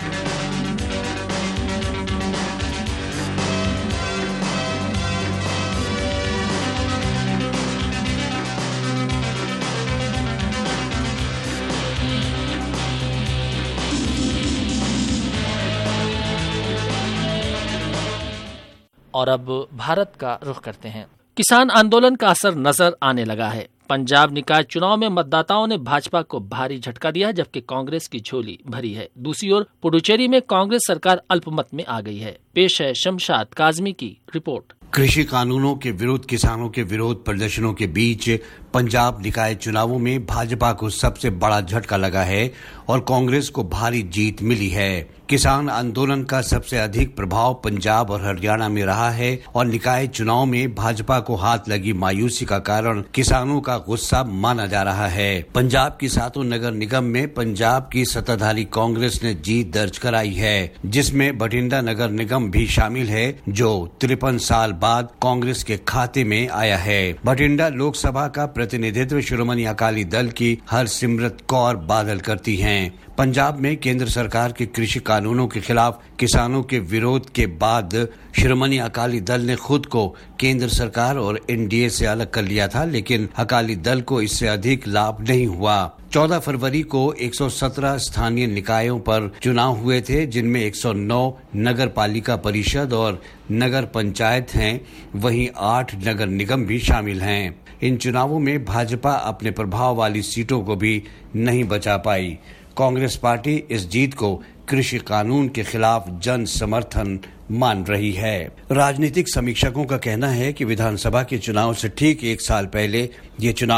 और अब भारत का रुख करते हैं। किसान आंदोलन का असर नजर आने लगा है। पंजाब निकाय चुनाव में मतदाताओं ने भाजपा को भारी झटका दिया जबकि कांग्रेस की झोली भरी है। दूसरी ओर पुडुचेरी में कांग्रेस सरकार अल्पमत में आ गई है। पेश है शमशाद काजमी की रिपोर्ट। कृषि कानूनों के विरुद्ध किसानों के विरोध प्रदर्शनों के बीच पंजाब निकाय चुनावों में भाजपा को सबसे बड़ा झटका लगा है और कांग्रेस को भारी जीत मिली है। किसान आंदोलन का सबसे अधिक प्रभाव पंजाब और हरियाणा में रहा है और निकाय चुनाव में भाजपा को हाथ लगी मायूसी का कारण किसानों का गुस्सा माना जा रहा है। पंजाब की सातों नगर निगम में पंजाब की सत्ताधारी कांग्रेस ने जीत दर्ज कराई है जिसमें बठिंडा नगर निगम भी शामिल है जो तिरपन साल बाद कांग्रेस के खाते में आया है। बठिंडा लोकसभा का प्रतिनिधित्व शिरोमणि अकाली दल की हरसिमरत कौर बादल करती हैं। पंजाब में केंद्र सरकार के कृषि कानूनों के खिलाफ किसानों के विरोध के बाद शिरोमणि अकाली दल ने खुद को केंद्र सरकार और एन डी ए से अलग कर लिया था, लेकिन अकाली दल को इससे अधिक लाभ नहीं हुआ। चौदह फरवरी को एक सौ सत्रह स्थानीय निकायों पर चुनाव हुए थे जिनमें एक सौ नौ नगर पालिका परिषद और नगर पंचायत हैं, वहीं आठ नगर निगम भी शामिल हैं। इन चुनावों में भाजपा अपने प्रभाव वाली सीटों को भी नहीं बचा पाई। कांग्रेस पार्टी इस जीत को कृषि कानून के खिलाफ जन समर्थन मान रही है। राजनीतिक समीक्षकों का कहना है कि विधानसभा के चुनाव से ठीक एक साल पहले ये चुनाव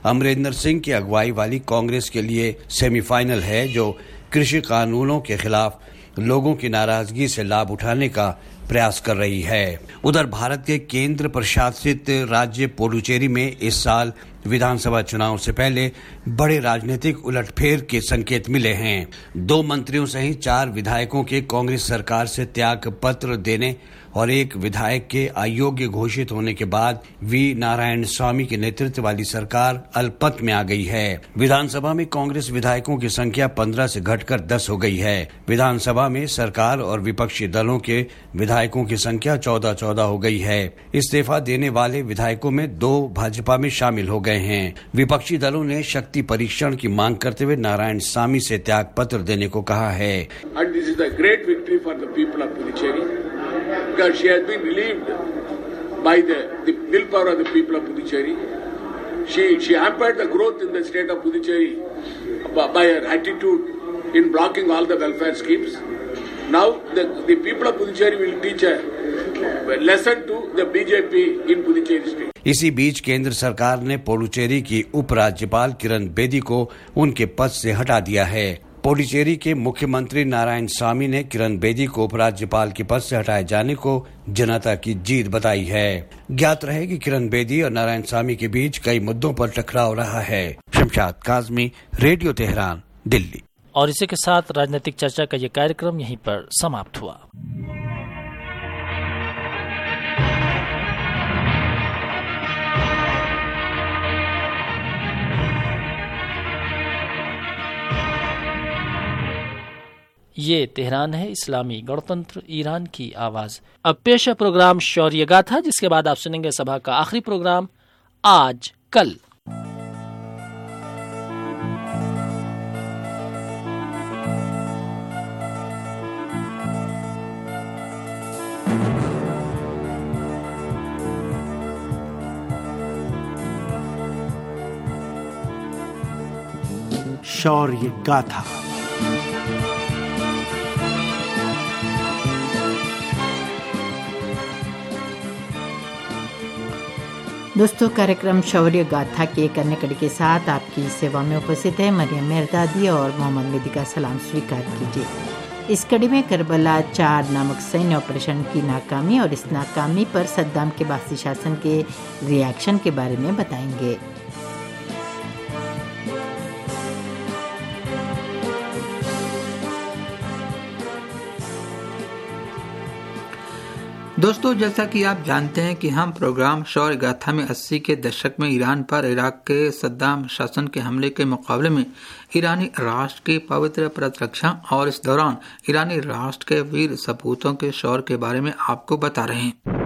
अमरिंदर सिंह की अगुवाई वाली कांग्रेस के लिए सेमीफाइनल है, जो कृषि कानूनों के खिलाफ लोगों की नाराजगी से लाभ उठाने का प्रयास कर रही है। उधर भारत के केंद्र प्रशासित राज्य पुडुचेरी में इस साल विधानसभा चुनाव से पहले बड़े राजनीतिक उलटफेर के संकेत मिले हैं। दो मंत्रियों सहित चार विधायकों के कांग्रेस सरकार से त्याग पत्र देने और एक विधायक के अयोग्य घोषित होने के बाद वी नारायण स्वामी के नेतृत्व वाली सरकार अल्पमत में आ गई है। विधानसभा में कांग्रेस विधायकों की संख्या पंद्रह से घटकर दस हो गई है। विधानसभा में सरकार और विपक्षी दलों के विधायकों की संख्या चौदह चौदह हो गई है। इस्तीफा देने वाले विधायकों में दो भाजपा में शामिल हो गए हैं। विपक्षी दलों ने शक्ति परीक्षण की मांग करते हुए नारायण स्वामी से त्याग पत्र देने को कहा है। Because she has been relieved by the, the willpower of the people of Puducherry. She, she hampered the growth in the state of Puducherry by her attitude in blocking all the welfare schemes. Now the, the people of Puducherry will teach a lesson to the B J P in Puducherry state. इसी बीच केंद्र सरकार ने पुडुचेरी की उपराज्यपाल किरण बेदी को उनके पद से हटा दिया है। पुडुचेरी के मुख्यमंत्री नारायण स्वामी ने किरण बेदी को उपराज्यपाल के पद से हटाए जाने को जनता की जीत बताई है। ज्ञात रहे कि किरण बेदी और नारायण स्वामी के बीच कई मुद्दों पर टकराव रहा है। Shamshad Kazmi, radio Tehran, Delhi. और इसी के साथ राजनीतिक चर्चा का ये कार्यक्रम यहीं पर समाप्त हुआ। ये तेहरान है, इस्लामी गणतंत्र ईरान की आवाज। अब पेश है प्रोग्राम शौर्य गाथा, जिसके बाद आप सुनेंगे सभा का आखिरी प्रोग्राम आज कल। शौर्य गाथा। दोस्तों, कार्यक्रम शौर्य गाथा के एक अन्य कड़ी के साथ आपकी सेवा में उपस्थित है मरियम मेहरदादी और मोहम्मद मेहदी का सलाम स्वीकार कीजिए। इस कड़ी में करबला चार नामक सैन्य ऑपरेशन की नाकामी और इस नाकामी पर सद्दाम के बासी शासन के रिएक्शन के बारे में बताएंगे। दोस्तों, जैसा कि आप जानते हैं कि हम प्रोग्राम शौर्य गाथा में अस्सी के दशक में ईरान पर इराक के सद्दाम शासन के हमले के मुकाबले में ईरानी राष्ट्र की पवित्र प्रतिरक्षा और इस दौरान ईरानी राष्ट्र के वीर सपूतों के शौर्य के बारे में आपको बता रहे हैं।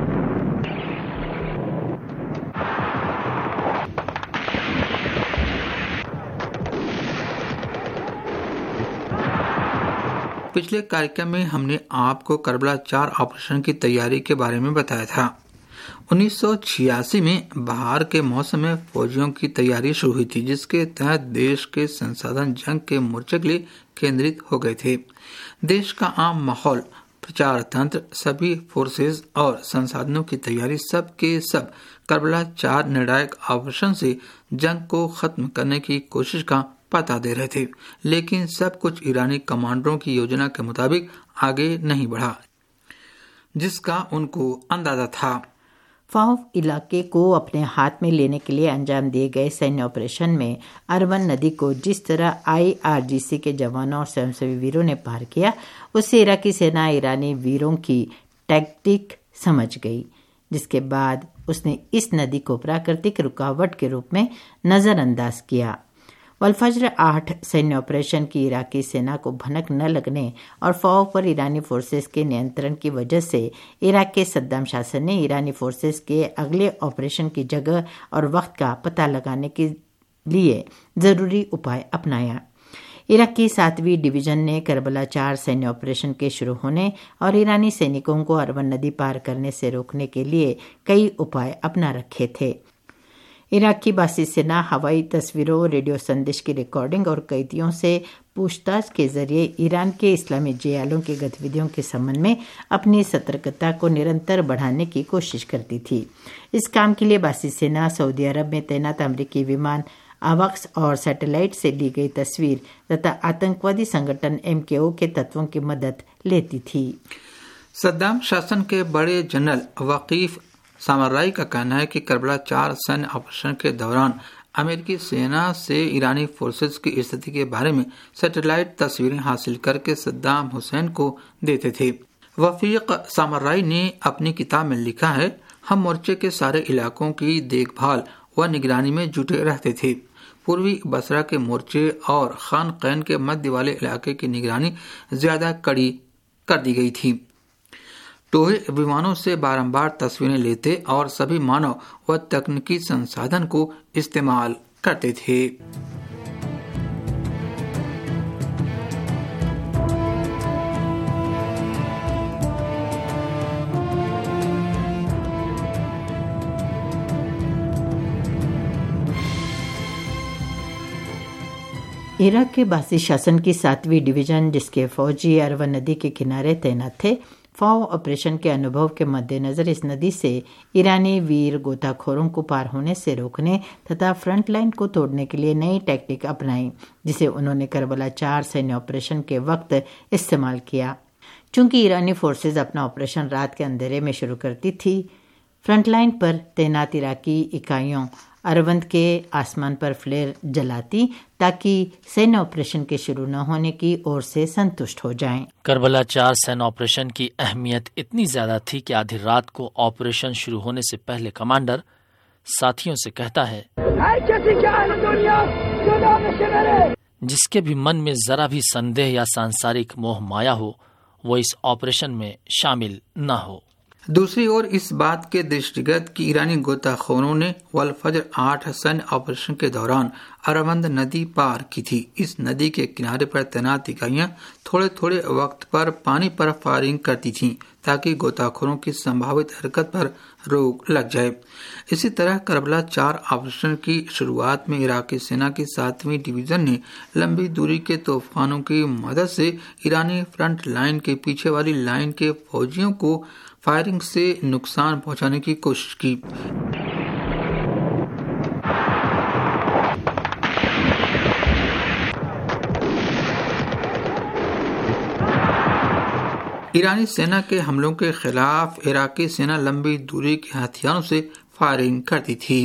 पिछले कार्यक्रम में हमने आपको करबला चार ऑपरेशन की तैयारी के बारे में बताया था। उन्नीस सौ छियासी में बहार के मौसम में फौजियों की तैयारी शुरू हुई थी, जिसके तहत देश के संसाधन जंग के मोर्चे के लिए केंद्रित हो गए थे। देश का आम माहौल, प्रचार तंत्र, सभी फोर्सेज और संसाधनों की तैयारी सब के सब करबला चार निर्णायक ऑपरेशन से जंग को खत्म करने की कोशिश का पता दे रहे थे, लेकिन सब कुछ ईरानी कमांडरों की योजना के मुताबिक आगे नहीं बढ़ा, जिसका उनको अंदाजा था। फाव इलाके को अपने हाथ में लेने के लिए अंजाम दिए गए सैन्य ऑपरेशन में अरवन नदी को जिस तरह आईआरजीसी के जवानों और स्वयंसेवी वीरों ने पार किया, उससे इराकी सेना ईरानी वीरों की टैक्टिक समझ गई, जिसके बाद उसने इस नदी को प्राकृतिक रुकावट के रूप में नजरअंदाज किया। वलफजर आठ सैन्य ऑपरेशन की इराकी सेना को भनक न लगने और फौज पर ईरानी फोर्सेस के नियंत्रण की वजह से इराक के सद्दाम शासन ने ईरानी फोर्सेस के अगले ऑपरेशन की जगह और वक्त का पता लगाने के लिए जरूरी उपाय अपनाया। इराक की सातवीं डिवीजन ने करबला चार सैन्य ऑपरेशन के शुरू होने और ईरानी सैनिकों को अरवन नदी पार करने से रोकने के लिए कई उपाय अपना रखे थे। इराक की बासी सेना हवाई तस्वीरों, रेडियो संदेश की रिकॉर्डिंग और कैदियों से पूछताछ के जरिए ईरान के इस्लामी जेलों की गतिविधियों के संबंध में अपनी सतर्कता को निरंतर बढ़ाने की कोशिश करती थी। इस काम के लिए बासी सेना सऊदी अरब में तैनात अमेरिकी विमान आवाक्स और सैटेलाइट से ली गई तस्वीर तथा आतंकवादी संगठन एम के ओ के तत्वों की मदद लेती थी। सद्दाम शासन के बड़े जनरल वकीफ सामराई का कहना है कि करबला चार सैन्य ऑपरेशन के दौरान अमेरिकी सेना से ईरानी फोर्सेस की स्थिति के बारे में सैटेलाइट तस्वीरें हासिल करके सद्दाम हुसैन को देते थे। वफीक सामराई ने अपनी किताब में लिखा है, हम मोर्चे के सारे इलाकों की देखभाल व निगरानी में जुटे रहते थे। पूर्वी बसरा के मोर्चे और खान कैन के मध्य वाले इलाके की निगरानी ज्यादा कड़ी कर दी गई थी। टोहे विमानों से बारंबार तस्वीरें लेते और सभी मानव व तकनीकी संसाधन को इस्तेमाल करते थे। इराक के बासी शासन की सातवीं डिवीजन, जिसके फौजी अरवन नदी के किनारे तैनात थे, फाओ ऑपरेशन के अनुभव के मद्देनजर इस नदी से ईरानी वीर गोताखोरों को पार होने से रोकने तथा फ्रंट लाइन को तोड़ने के लिए नई टैक्टिक अपनाई, जिसे उन्होंने करबला चार सैन्य ऑपरेशन के वक्त इस्तेमाल किया। चूंकि ईरानी फोर्सेज अपना ऑपरेशन रात के अंधेरे में शुरू करती थी, फ्रंट लाइन पर तैनात इराकी इकाइयों अरवंद के आसमान पर फ्लेयर जलाती ताकि सैन्य ऑपरेशन के शुरू न होने की ओर से संतुष्ट हो जाएं। करबला चार सैन्य ऑपरेशन की अहमियत इतनी ज्यादा थी कि आधी रात को ऑपरेशन शुरू होने से पहले कमांडर साथियों से कहता है, जिसके भी मन में जरा भी संदेह या सांसारिक मोह माया हो, वो इस ऑपरेशन में शामिल न हो। दूसरी ओर इस बात के दृष्टिगत कि ईरानी गोताखोरों ने वल फजर आठ सैन्य ऑपरेशन के दौरान अरवंद नदी पार की थी। इस नदी के किनारे पर तैनात इकाइयां थोड़े थोड़े वक्त पर पानी पर फायरिंग करती थीं ताकि गोताखोरों की संभावित हरकत पर रोक लग जाए। इसी तरह करबला चार ऑपरेशन की शुरुआत में इराकी सेना की सातवीं डिवीजन ने लंबी दूरी के तूफानों की मदद से ईरानी फ्रंट लाइन के पीछे वाली लाइन के फौजियों को फायरिंग से नुकसान पहुंचाने की कोशिश की। ईरानी सेना के हमलों के खिलाफ इराकी सेना लंबी दूरी के हथियारों से फायरिंग करती थी।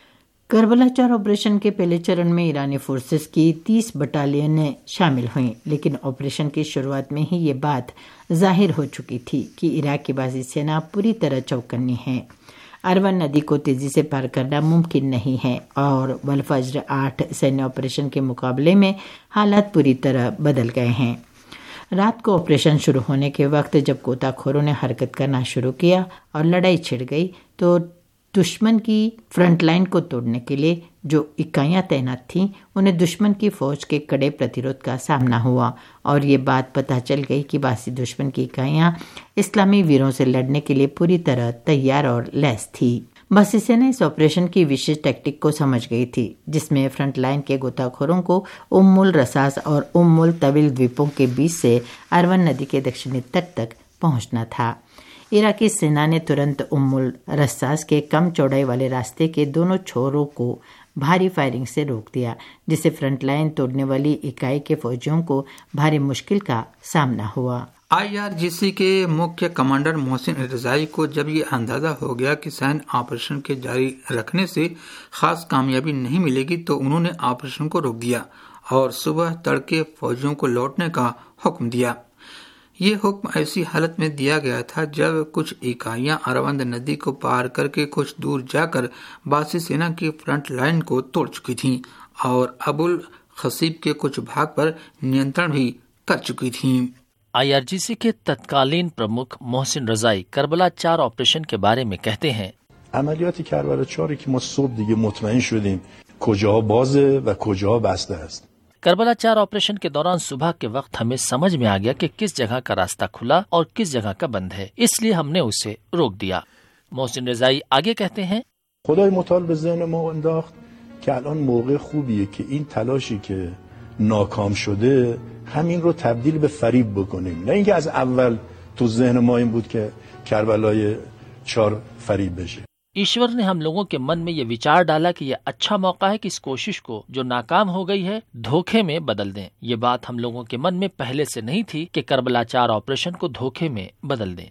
करबला चार ऑपरेशन के पहले चरण में ईरानी फोर्सेस की तीस बटालियनें शामिल हुईं, लेकिन ऑपरेशन की शुरुआत में ही ये बात जाहिर हो चुकी थी कि इराक की बाजी सेना पूरी तरह चौकन्नी है। अरवन नदी को तेजी से पार करना मुमकिन नहीं है और वलफजर आठ सैन्य ऑपरेशन के मुकाबले में हालात पूरी तरह बदल गए हैं। रात को ऑपरेशन शुरू होने के वक्त जब गोताखोरों ने हरकत करना शुरू किया और लड़ाई छिड़ गई, तो दुश्मन की फ्रंट लाइन को तोड़ने के लिए जो इकाइयां तैनात थीं, उन्हें दुश्मन की फौज के कड़े प्रतिरोध का सामना हुआ और ये बात पता चल गई कि बासी दुश्मन की इकाइयां इस्लामी वीरों से लड़ने के लिए पूरी तरह तैयार और लैस थी। बासी सेना इस ऑपरेशन की विशेष टैक्टिक को समझ गई थी, जिसमें फ्रंट लाइन के गोताखोरों को उम्मुल रसास और उम्मुल तविल द्वीपों के बीच से अरवन नदी के दक्षिणी तट तक पहुंचना था। इराकी सेना ने तुरंत उम्मुल रसास के कम चौड़ाई वाले रास्ते के दोनों छोरों को भारी फायरिंग से रोक दिया, जिससे फ्रंट लाइन तोड़ने वाली इकाई के फौजियों को भारी मुश्किल का सामना हुआ। आईआरजीसी के मुख्य कमांडर मोहसिन रजाई को जब ये अंदाजा हो गया कि सैन्य ऑपरेशन के जारी रखने से खास कामयाबी नहीं मिलेगी, तो उन्होंने ऑपरेशन को रोक दिया और सुबह तड़के फौजियों को लौटने का हुक्म दिया। ये हुक्म ऐसी हालत में दिया गया था जब कुछ इकाइयां अरवंद नदी को पार करके कुछ दूर जाकर बासी सेना की फ्रंट लाइन को तोड़ चुकी थीं और अबुल खसीब के कुछ भाग पर नियंत्रण भी कर चुकी थीं। आईआरजीसी के तत्कालीन प्रमुख मोहसिन रजाई करबला चार ऑपरेशन के बारे में कहते हैं, अमलियात करबला चार कि मा सुबह दिगे मुतमईन शुदीम कुजा बाज़े व कुजा बस्ते है। करबला चार ऑपरेशन के दौरान सुबह के वक्त हमें समझ में आ गया कि किस जगह का रास्ता खुला और किस जगह का बंद है, इसलिए हमने उसे रोक दिया। मोहसिन रजाई आगे कहते हैं, खुदाई मुताल बे ज़हन मा अंदाख्त कि अलान मौके खूबिये कि इन तलाशी के नाकाम शुदे همین رو تبدیل به فریب بکنیم، نه اینکه از اول تو ذهن ما این بود که کربلای چهار فریب بشه. ईश्वर ने हम लोगों के मन में ये विचार डाला कि यह अच्छा मौका है कि इस कोशिश को जो नाकाम हो गई है धोखे में बदल दें। ये बात हम लोगों के मन में पहले से नहीं थी कि करबला चार ऑपरेशन को धोखे में बदल दें।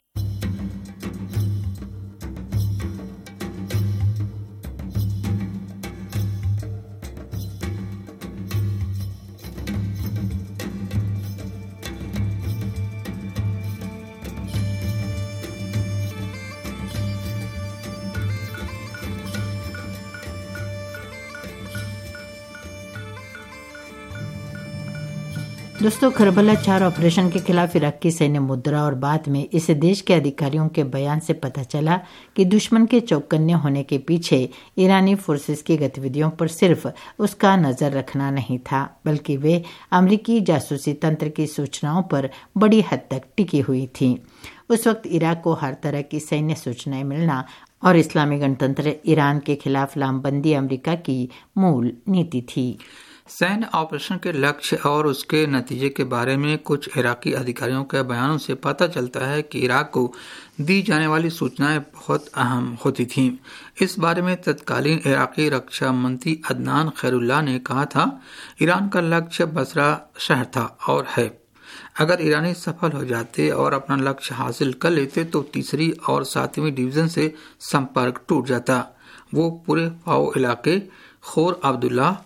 दोस्तों, करबला चार ऑपरेशन के खिलाफ इराक की सैन्य मुद्रा और बाद में इस देश के अधिकारियों के बयान से पता चला कि दुश्मन के चौकन्ने होने के पीछे ईरानी फोर्सेस की गतिविधियों पर सिर्फ उसका नजर रखना नहीं था, बल्कि वे अमेरिकी जासूसी तंत्र की सूचनाओं पर बड़ी हद तक टिकी हुई थी। उस वक्त इराक को हर तरह की सैन्य सूचनाएं मिलना और इस्लामी गणतंत्र ईरान के खिलाफ लामबंदी अमेरिका की मूल नीति थी। सैन्य ऑपरेशन के लक्ष्य और उसके नतीजे के बारे में कुछ इराकी अधिकारियों के बयानों से पता चलता है कि इराक को दी जाने वाली सूचनाएं बहुत अहम होती थीं। इस बारे में तत्कालीन इराकी रक्षा मंत्री अदनान खैरुल्लाह ने कहा था, ईरान का लक्ष्य बसरा शहर था और है। अगर ईरानी सफल हो जाते और अपना लक्ष्य हासिल कर लेते तो तीसरी और सातवीं डिवीजन से संपर्क टूट जाता। वो पूरे फाओ इलाके, खोर अब्दुल्ला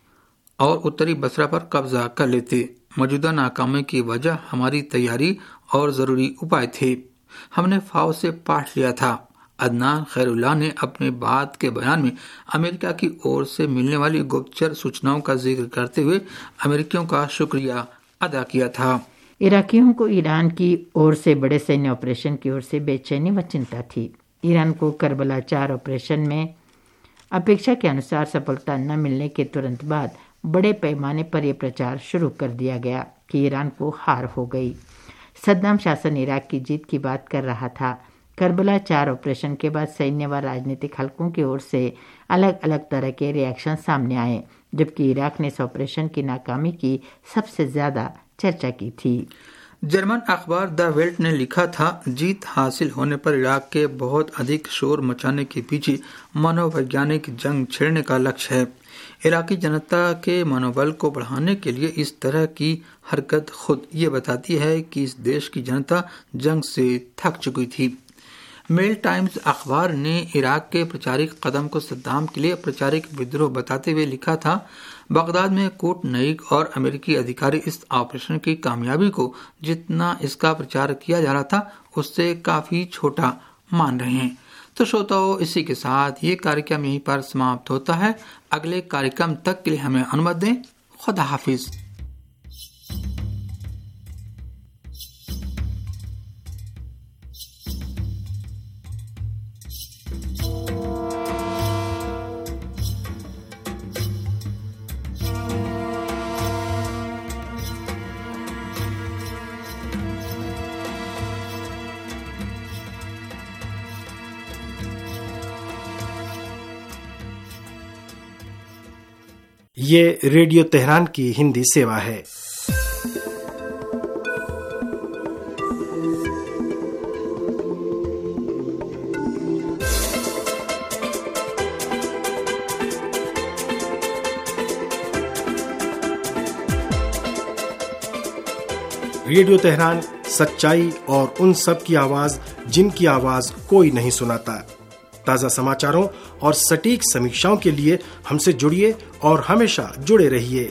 और उत्तरी बसरा पर कब्जा कर लेते। मौजूदा नाकामी की वजह हमारी तैयारी और जरूरी उपाय थे। हमने फाओ से पाठ लिया था। अदनान खैरुल्लाह ने अपने बाद के बयान में अमेरिका की ओर से मिलने वाली गुप्तचर सूचनाओं का जिक्र करते हुए अमेरिकियों का शुक्रिया अदा किया था। इराकियों को ईरान की ओर से बड़े सैन्य ऑपरेशन की ओर से बेचैनी व चिंता थी। ईरान को करबला चार ऑपरेशन में अपेक्षा के अनुसार सफलता न मिलने के तुरंत बाद बड़े पैमाने पर यह प्रचार शुरू कर दिया गया कि ईरान को हार हो गई। सद्दाम शासन इराक की जीत की बात कर रहा था। करबला चार ऑपरेशन के बाद सैन्य व राजनीतिक हलकों की ओर से अलग अलग तरह के रिएक्शन सामने आए, जबकि इराक ने इस ऑपरेशन की नाकामी की सबसे ज्यादा चर्चा की थी। जर्मन अखबार द वेल्ट ने लिखा था, जीत हासिल होने पर इराक के बहुत अधिक शोर मचाने के पीछे मनोवैज्ञानिक जंग छेड़ने का लक्ष्य है। इराकी जनता के मनोबल को बढ़ाने के लिए इस तरह की हरकत खुद ये बताती है कि इस देश की जनता जंग से थक चुकी थी। मेल टाइम्स अखबार ने इराक के प्रचारिक कदम को सद्दाम के लिए प्रचारिक विद्रोह बताते हुए लिखा था, बगदाद में कूटनीतिक और अमेरिकी अधिकारी इस ऑपरेशन की कामयाबी को जितना इसका प्रचार किया जा रहा था उससे काफी छोटा मान रहे हैं। तो श्रोताओ, इसी के साथ ये कार्यक्रम यहीं पर समाप्त होता है। अगले कार्यक्रम तक के लिए हमें अनुमति दें। खुदा हाफिज। ये रेडियो तेहरान की हिंदी सेवा है। रेडियो तेहरान सच्चाई और उन सब की आवाज जिनकी आवाज कोई नहीं सुनाता। ताज़ा समाचारों और सटीक समीक्षाओं के लिए हमसे जुड़िए और हमेशा जुड़े रहिए।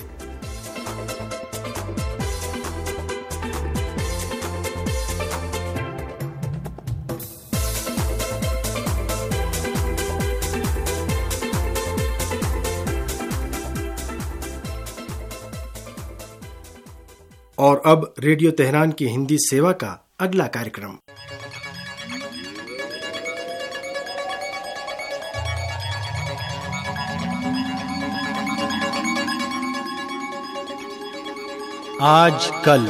और अब रेडियो तेहरान की हिंदी सेवा का अगला कार्यक्रम। आज कल।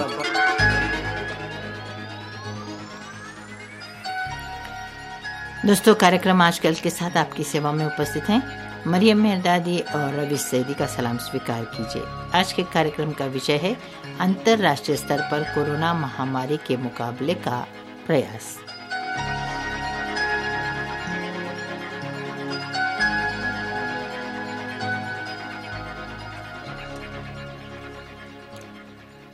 दोस्तों, कार्यक्रम आजकल के साथ आपकी सेवा में उपस्थित हैं मरियम मेहरदादी और रवि सैदी का सलाम स्वीकार कीजिए। आज के कार्यक्रम का विषय है अंतर्राष्ट्रीय स्तर पर कोरोना महामारी के मुकाबले का प्रयास।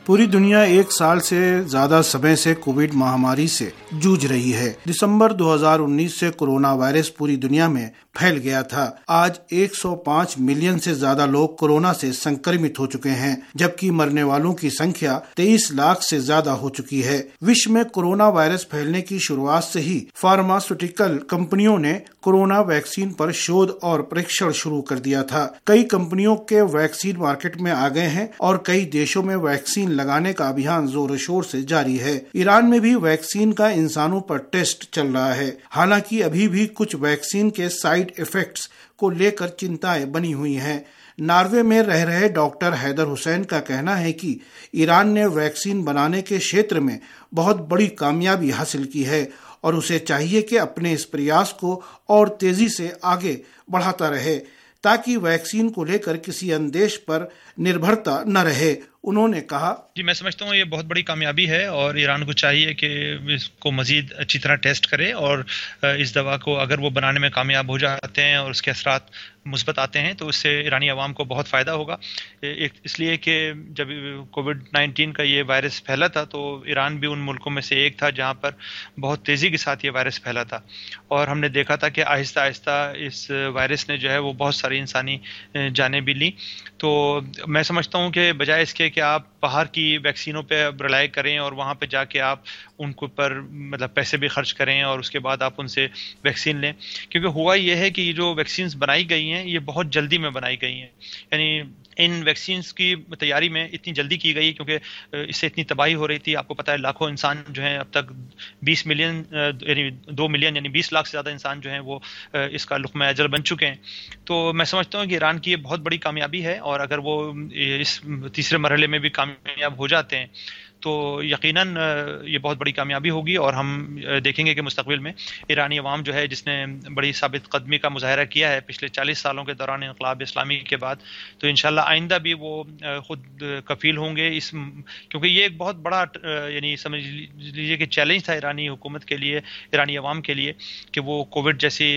पूरी दुनिया एक साल से ज्यादा समय से कोविड महामारी से जूझ रही है। दिसंबर दो हज़ार उन्नीस से कोरोना वायरस पूरी दुनिया में फैल गया था। आज एक सौ पाँच मिलियन से ज्यादा लोग कोरोना से संक्रमित हो चुके हैं, जबकि मरने वालों की संख्या तेईस लाख से ज्यादा हो चुकी है। विश्व में कोरोना वायरस फैलने की शुरुआत से ही फार्मास्यूटिकल कंपनियों ने कोरोना वैक्सीन पर शोध और परीक्षण शुरू कर दिया था। कई कंपनियों के वैक्सीन मार्केट में आ गए हैं और कई देशों में वैक्सीन लगाने का अभियान जोर शोर से जारी है। ईरान में भी वैक्सीन का इंसानों पर टेस्ट चल रहा है। हालांकि अभी भी कुछ वैक्सीन के साइड इफेक्ट्स को लेकर चिंताएं बनी हुई हैं। नॉर्वे में रह रहे डॉक्टर हैदर हुसैन का कहना है कि ईरान ने वैक्सीन बनाने के क्षेत्र में बहुत बड़ी कामयाबी हासिल की है और उसे चाहिए कि अपने इस प्रयास को और तेजी से आगे बढ़ाता रहे ताकि वैक्सीन को लेकर किसी अन्य देश पर निर्भरता न रहे। उन्होंने कहा, जी मैं समझता हूँ ये बहुत बड़ी कामयाबी है और ईरान को चाहिए कि इसको मजीद अच्छी तरह टेस्ट करे और इस दवा को अगर वो बनाने में कामयाब हो जाते हैं और उसके असरात मुस्बत आते हैं तो उससे ईरानी अवाम को बहुत फ़ायदा होगा। एक इसलिए कि जब कोविड नाइन्टीन का ये वायरस फैला था तो ईरान भी उन मुल्कों में से एक था जहाँ पर बहुत तेज़ी के साथ ये वायरस फैला था और हमने देखा था कि आहिस्ता आहिस्ता इस वायरस ने जो है वो बहुत सारी इंसानी जानें भी ली। तो मैं समझता हूँ कि बजाय इसके कि आप बाहर की वैक्सीनों पे रिलाई करें और वहाँ पे जाके आप उनको पर मतलब पैसे भी खर्च करें और उसके बाद आप उनसे वैक्सीन लें, क्योंकि हुआ ये है कि ये जो वैक्सीन्स बनाई गई हैं ये बहुत जल्दी में बनाई गई हैं। यानी इन वैक्सीन्स की तैयारी में इतनी जल्दी की गई क्योंकि इससे इतनी तबाही हो रही थी। आपको पता है लाखों इंसान जो हैं अब तक बीस मिलियन यानी दो मिलियन यानी बीस लाख से ज़्यादा इंसान जो हैं वो इसका लुक़्मा अजल बन चुके हैं। तो मैं समझता हूँ कि ईरान की ये बहुत बड़ी कामयाबी है और अगर वो इस तीसरे मरहले में भी कामयाब हो जाते हैं तो यकीनन ये बहुत बड़ी कामयाबी होगी और हम देखेंगे कि मुस्तकबिल में ईरानी अवाम जो है जिसने बड़ी साबित कदमी का मुजाहरा किया है पिछले चालीस सालों के दौरान इनक़लाब इस्लामी के बाद, तो इंशाल्लाह आइंदा भी वो खुद कफील होंगे इस, क्योंकि ये एक बहुत बड़ा यानी समझ लीजिए कि चैलेंज था ईरानी हुकूमत के लिए, ईरानी अवाम के लिए कि वो कोविड जैसी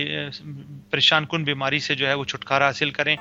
परेशान कुन बीमारी से जो है वो छुटकारा हासिल करें।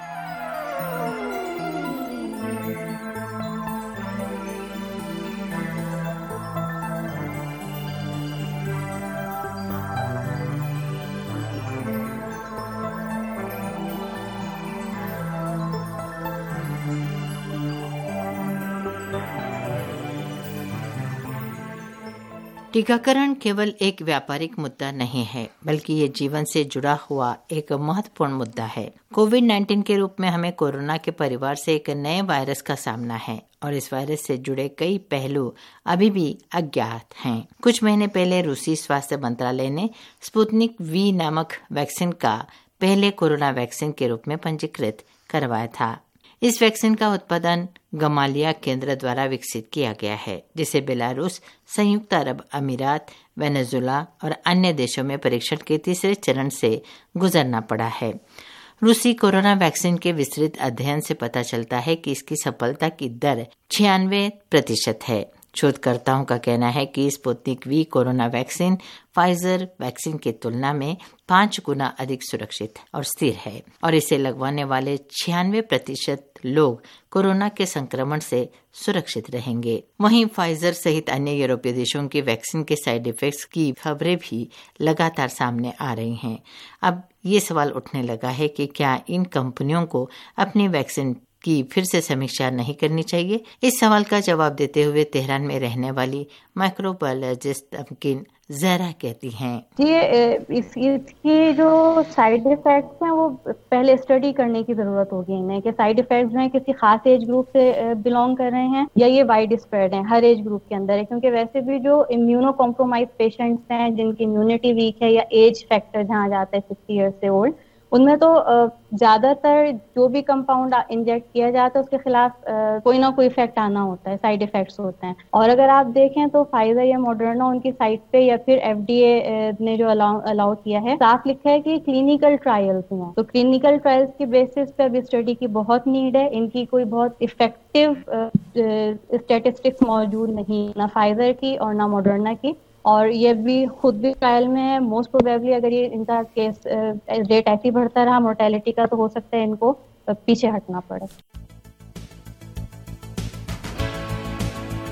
टीकाकरण केवल एक व्यापारिक मुद्दा नहीं है बल्कि ये जीवन से जुड़ा हुआ एक महत्वपूर्ण मुद्दा है। कोविड नाइन्टीन के रूप में हमें कोरोना के परिवार से एक नए वायरस का सामना है और इस वायरस से जुड़े कई पहलू अभी भी अज्ञात हैं। कुछ महीने पहले रूसी स्वास्थ्य मंत्रालय ने स्पुतनिक वी नामक वैक्सीन का पहले कोरोना वैक्सीन के रूप में पंजीकृत करवाया था। इस वैक्सीन का उत्पादन गमालिया केंद्र द्वारा विकसित किया गया है, जिसे बेलारूस, संयुक्त अरब अमीरात, वेनेजुला और अन्य देशों में परीक्षण के तीसरे चरण से गुजरना पड़ा है। रूसी कोरोना वैक्सीन के विस्तृत अध्ययन से पता चलता है कि इसकी सफलता की दर छियानवे प्रतिशत है। शोधकर्ताओं का कहना है कि Sputnik V corona vaccine Pfizer vaccine की तुलना में पांच गुना अधिक सुरक्षित और स्थिर है और इसे लगवाने वाले छियानवे प्रतिशत लोग कोरोना के संक्रमण से सुरक्षित रहेंगे। वहीं फाइजर सहित अन्य यूरोपीय देशों की वैक्सीन के साइड इफेक्ट्स की खबरें भी लगातार सामने आ रही हैं। अब ये सवाल उठने लगा है कि क्या इन कंपनियों को अपनी वैक्सीन की फिर से समीक्षा नहीं करनी चाहिए। इस सवाल का जवाब देते हुए तेहरान में रहने वाली माइक्रोबायोलॉजिस्ट अमकिन जहरा कहती हैं, ये इस इसकी जो साइड इफेक्ट्स हैं वो पहले स्टडी करने की जरूरत होगी इन्हें कि साइड इफेक्ट्स जो हैं किसी खास एज ग्रुप से बिलोंग कर रहे हैं या ये वाइड स्प्रेड हैं, हर एज ग्रुप के अंदर है। क्योंकि वैसे भी जो इम्यूनो कॉम्प्रोमाइज पेशेंट्स हैं जिनकी इम्यूनिटी वीक है या एज फैक्टर जहाँ जाता है सिक्सटी ईयर्स से ओल्ड, उनमें तो ज्यादातर जो भी कंपाउंड इंजेक्ट किया जाता है उसके खिलाफ कोई ना कोई इफेक्ट आना होता है, साइड इफेक्ट्स होते हैं। और अगर आप देखें तो फाइजर या मॉडर्ना उनकी साइट पे या फिर एफडीए ने जो अलाउ अलाउ किया है, साफ लिखा है कि क्लिनिकल ट्रायल्स हैं। तो क्लिनिकल ट्रायल्स की बेसिस पे अभी स्टडी की बहुत नीड है। इनकी कोई बहुत इफेक्टिव स्टेटिस्टिक्स मौजूद नहीं, ना फाइजर की और ना मॉडर्ना की, और ये भी खुद भी ट्रायल में है। मोस्ट प्रोबेबली अगर ये इनका केस रेट ऐसे बढ़ता रहा मोर्टेलिटी का, तो हो सकता है इनको पीछे हटना पड़े।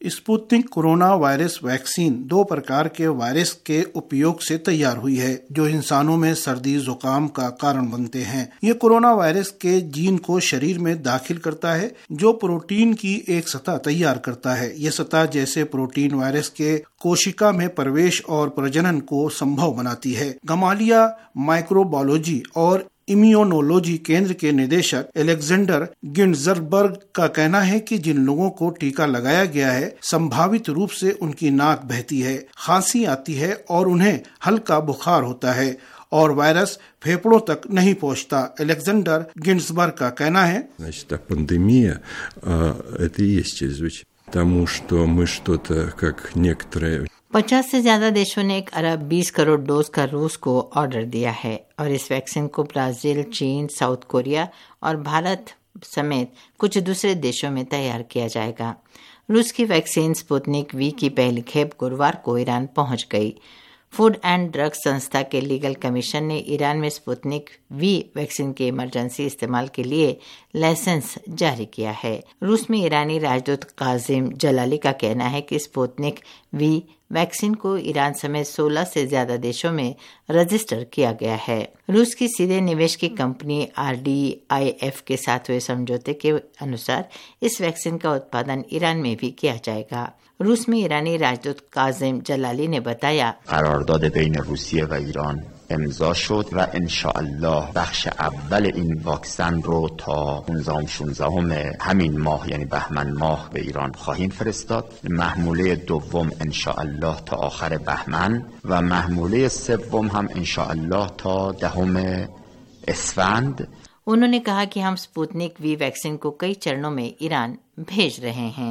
स्पुतनिक कोरोना वायरस वैक्सीन दो प्रकार के वायरस के उपयोग से तैयार हुई है जो इंसानों में सर्दी जुकाम का कारण बनते हैं। ये कोरोना वायरस के जीन को शरीर में दाखिल करता है जो प्रोटीन की एक सतह तैयार करता है। ये सतह जैसे प्रोटीन वायरस के कोशिका में प्रवेश और प्रजनन को संभव बनाती है। गमालिया माइक्रोबायोलॉजी और इम्यूनोलॉजी केंद्र के निदेशक एलेक्जेंडर गिन्जबर्ग का कहना है कि जिन लोगों को टीका लगाया गया है संभावित रूप से उनकी नाक बहती है, खांसी आती है और उन्हें हल्का बुखार होता है और वायरस फेफड़ों तक नहीं पहुंचता। एलेक्जेंडर गिन्जबर्ग का कहना है, пандемия это и есть чрезвычайно, потому что мы что-то как некоторые पचास से ज्यादा देशों ने एक अरब बीस करोड़ डोज का रूस को ऑर्डर दिया है और इस वैक्सीन को ब्राजील, चीन, साउथ कोरिया और भारत समेत कुछ दूसरे देशों में तैयार किया जाएगा। रूस की वैक्सीन स्पुतनिक वी की पहली खेप गुरुवार को ईरान पहुंच गई। फूड एंड ड्रग संस्था के लीगल कमीशन ने ईरान में स्पुतनिक वी वैक्सीन के इमरजेंसी इस्तेमाल के लिए लाइसेंस जारी किया है। रूस में ईरानी राजदूत काजिम जलाली का कहना है कि स्पुतनिक वी वैक्सीन को ईरान समेत सोलह से ज्यादा देशों में रजिस्टर किया गया है। रूस की सीधे निवेश की company R D I F के साथ हुए समझौते के अनुसार इस वैक्सीन का उत्पादन ईरान में भी किया जाएगा। रूस में ईरानी राजदूत काजिम जलाली ने बताया, قرارداد بین روسیه و ایران امضا شد و ان شاء الله بخش اول این واکسن رو تا پانزده شانزده همین ماه یعنی بهمن ماه به ایران خواهیم فرستاد. محموله دوم ان شاء الله تا آخر بهمن و محموله سوم هم ان شاء الله تا دهم اسفند. उन्होंने कहा कि हम स्पुतनिक वी वैक्सीन को कई चरणों में ईरान भेज रहे हैं।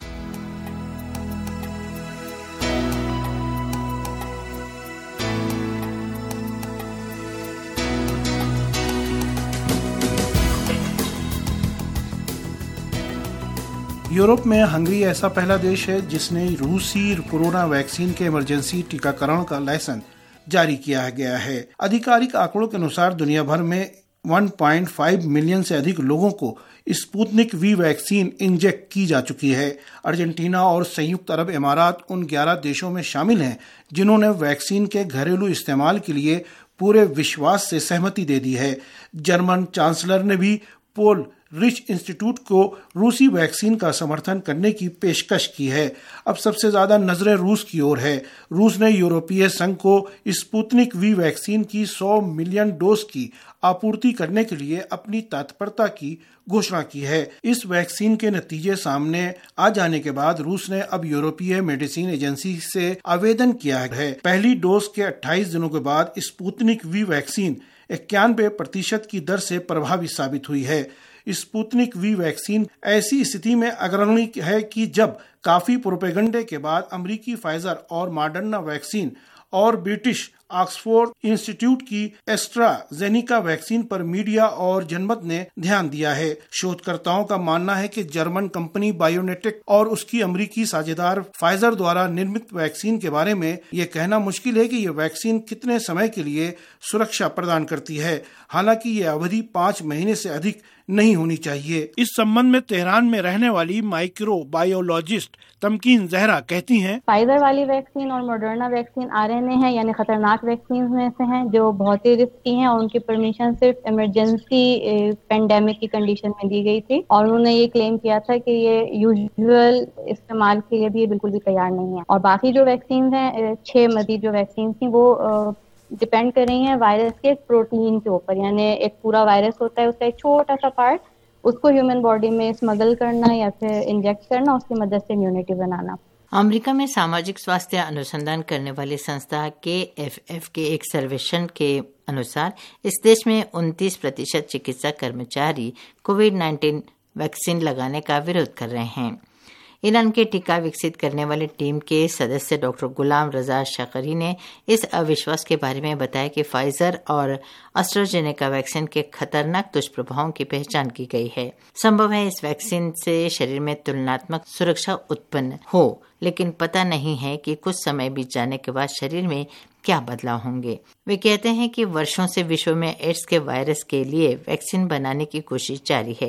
यूरोप में हंगरी ऐसा पहला देश है जिसने रूसी कोरोना वैक्सीन के इमरजेंसी टीकाकरण का लाइसेंस जारी किया गया है। आधिकारिक आंकड़ों के अनुसार दुनिया भर में एक पॉइंट पाँच मिलियन से अधिक लोगों को स्पुतनिक वी वैक्सीन इंजेक्ट की जा चुकी है। अर्जेंटीना और संयुक्त अरब अमारात उन ग्यारह देशों में शामिल हैं जिन्होंने वैक्सीन के घरेलू इस्तेमाल के लिए पूरे विश्वास से सहमति दे दी है। जर्मन चांसलर ने भी पोल रिच इंस्टीट्यूट को रूसी वैक्सीन का समर्थन करने की पेशकश की है। अब सबसे ज्यादा नजरें रूस की ओर है। रूस ने यूरोपीय संघ को स्पुतनिक वी वैक्सीन की सौ मिलियन डोज की आपूर्ति करने के लिए अपनी तत्परता की घोषणा की है। इस वैक्सीन के नतीजे सामने आ जाने के बाद रूस ने अब यूरोपीय मेडिसिन एजेंसी से आवेदन किया है। पहली डोज के अट्ठाईस दिनों के बाद स्पुतनिक वी वैक्सीन इक्यानवे प्रतिशत की दर से प्रभावी साबित हुई है। स्पुतनिक वी वैक्सीन ऐसी स्थिति में अग्रणी है कि जब काफी प्रोपेगंडे के बाद अमेरिकी फाइजर और मॉडर्ना वैक्सीन और ब्रिटिश ऑक्सफोर्ड इंस्टीट्यूट की एस्ट्राजेनिका वैक्सीन पर मीडिया और जनमत ने ध्यान दिया है। शोधकर्ताओं का मानना है कि जर्मन कंपनी बायोनेटेक और उसकी अमेरिकी साझेदार फाइजर द्वारा निर्मित वैक्सीन के बारे में यह कहना मुश्किल है कि यह वैक्सीन कितने समय के लिए सुरक्षा प्रदान करती है। हालांकि ये अवधि पाँच महीने से अधिक नहीं होनी चाहिए। इस संबंध में तेहरान में रहने वाली माइक्रोबायोलॉजिस्ट तमकीन जहरा कहती हैं, फाइजर वाली वैक्सीन और मॉडर्ना वैक्सीन आरएनए है यानी खतरनाक वैक्सीन में से हैं जो बहुत ही रिस्की हैं और उनकी परमिशन सिर्फ इमरजेंसी पेंडेमिक की कंडीशन में दी गई थी और उन्होंने ये क्लेम किया था कि ये यूजुअल इस्तेमाल के लिए भी बिल्कुल भी तैयार नहीं है। और बाकी जो वैक्सीन हैं, छह मजीद जो वैक्सीन थी वो डिपेंड कर रही हैं वायरस के प्रोटीन के ऊपर, यानी एक पूरा वायरस होता है उसका एक छोटा सा पार्ट, उसको ह्यूमन बॉडी में स्मगल करना या फिर इंजेक्ट करना, उसकी मदद से इम्यूनिटी बनाना। अमेरिका में सामाजिक स्वास्थ्य अनुसंधान करने वाली संस्था के एफ एफ के एक सर्वेक्षण के अनुसार इस देश में उनतीस प्रतिशत चिकित्सा कर्मचारी कोविड नाइन्टीन वैक्सीन लगाने का विरोध कर रहे हैं। ईरान के टीका विकसित करने वाली टीम के सदस्य डॉक्टर गुलाम रजा शकरी ने इस अविश्वास के बारे में बताया कि फाइजर और एस्ट्राजेनेका वैक्सीन के खतरनाक दुष्प्रभावों की पहचान की गई है। संभव है इस वैक्सीन से शरीर में तुलनात्मक सुरक्षा उत्पन्न हो, लेकिन पता नहीं है कि कुछ समय बीत जाने के बाद शरीर में क्या बदलाव होंगे। वे कहते हैं कि वर्षों से विश्व में एड्स के वायरस के लिए वैक्सीन बनाने की कोशिश जारी है,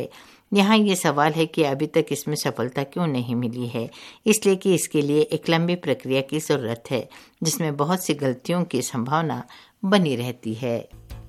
यहाँ ये सवाल है कि अभी तक इसमें सफलता क्यों नहीं मिली है। इसलिए कि इसके लिए एक लंबी प्रक्रिया की जरूरत है जिसमें बहुत सी गलतियों की संभावना बनी रहती है।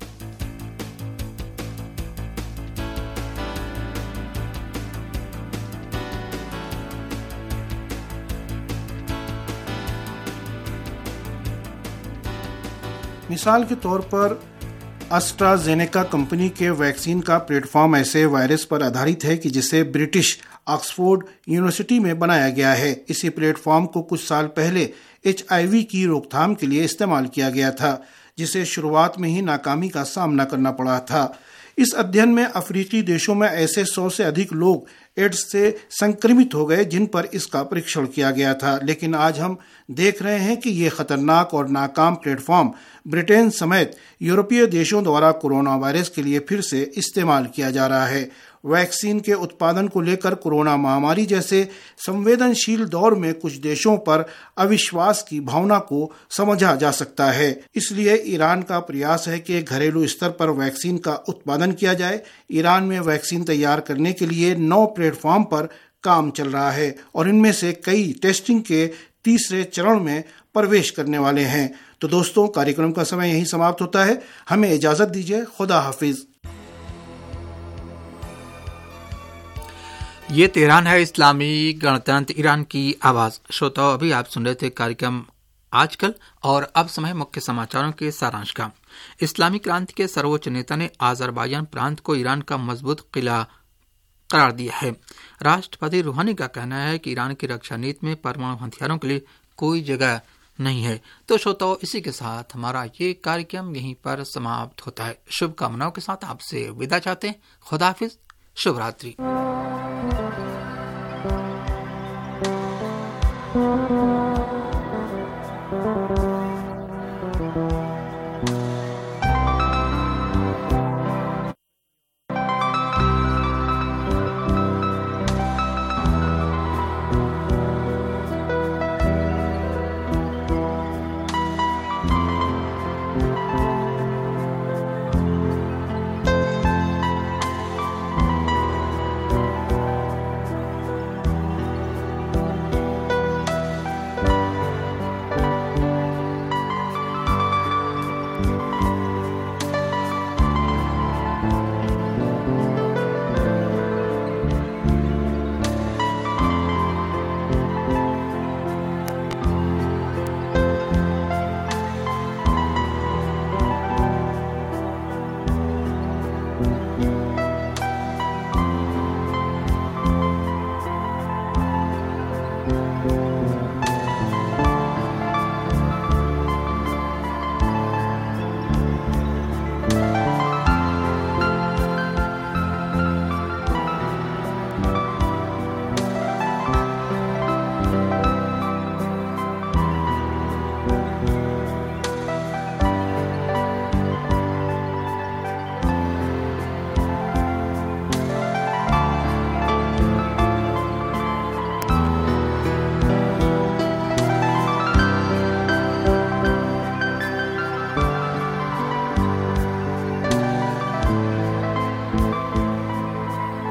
मिसाल के तौर पर एस्ट्राजेनेका कंपनी के वैक्सीन का प्लेटफॉर्म ऐसे वायरस पर आधारित है कि जिसे ब्रिटिश ऑक्सफोर्ड यूनिवर्सिटी में बनाया गया है। इसी प्लेटफॉर्म को कुछ साल पहले एच आई वी की रोकथाम के लिए इस्तेमाल किया गया था, जिसे शुरुआत में ही नाकामी का सामना करना पड़ा था। इस अध्ययन में अफ्रीकी देशों में ऐसे सौ से अधिक लोग एड्स से संक्रमित हो गए जिन पर इसका परीक्षण किया गया था। लेकिन आज हम देख रहे हैं कि ये खतरनाक और नाकाम प्लेटफॉर्म ब्रिटेन समेत यूरोपीय देशों द्वारा कोरोना वायरस के लिए फिर से इस्तेमाल किया जा रहा है। वैक्सीन के उत्पादन को लेकर कोरोना महामारी जैसे संवेदनशील दौर में कुछ देशों पर अविश्वास की भावना को समझा जा सकता है। इसलिए ईरान का प्रयास है कि घरेलू स्तर पर वैक्सीन का उत्पादन किया जाए। ईरान में वैक्सीन तैयार करने के लिए नौ प्लेटफॉर्म पर काम चल रहा है और इनमें से कई टेस्टिंग के तीसरे चरण में प्रवेश करने वाले हैं। तो दोस्तों, कार्यक्रम का समय यहीं समाप्त होता है। हमें इजाजत दीजिए। खुदा हाफिज। ये तेहरान है, इस्लामी गणतंत्र ईरान की आवाज। श्रोताओं, अभी आप सुन रहे थे कार्यक्रम आजकल और अब समय मुख्य समाचारों के सारांश का। इस्लामी क्रांति के सर्वोच्च नेता ने आज़रबाईजान प्रांत को ईरान का मजबूत किला करार दिया है। राष्ट्रपति रूहानी का कहना है कि ईरान की रक्षा नीति में परमाणु हथियारों के लिए कोई जगह नहीं है। तो श्रोताओं, इसी के साथ हमारा ये कार्यक्रम यहीं पर समाप्त होता है। शुभकामनाओं के साथ आपसे विदा चाहते हैं। खुदा हाफिज, शुभ रात्रि।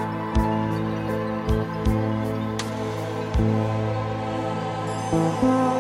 Thank you.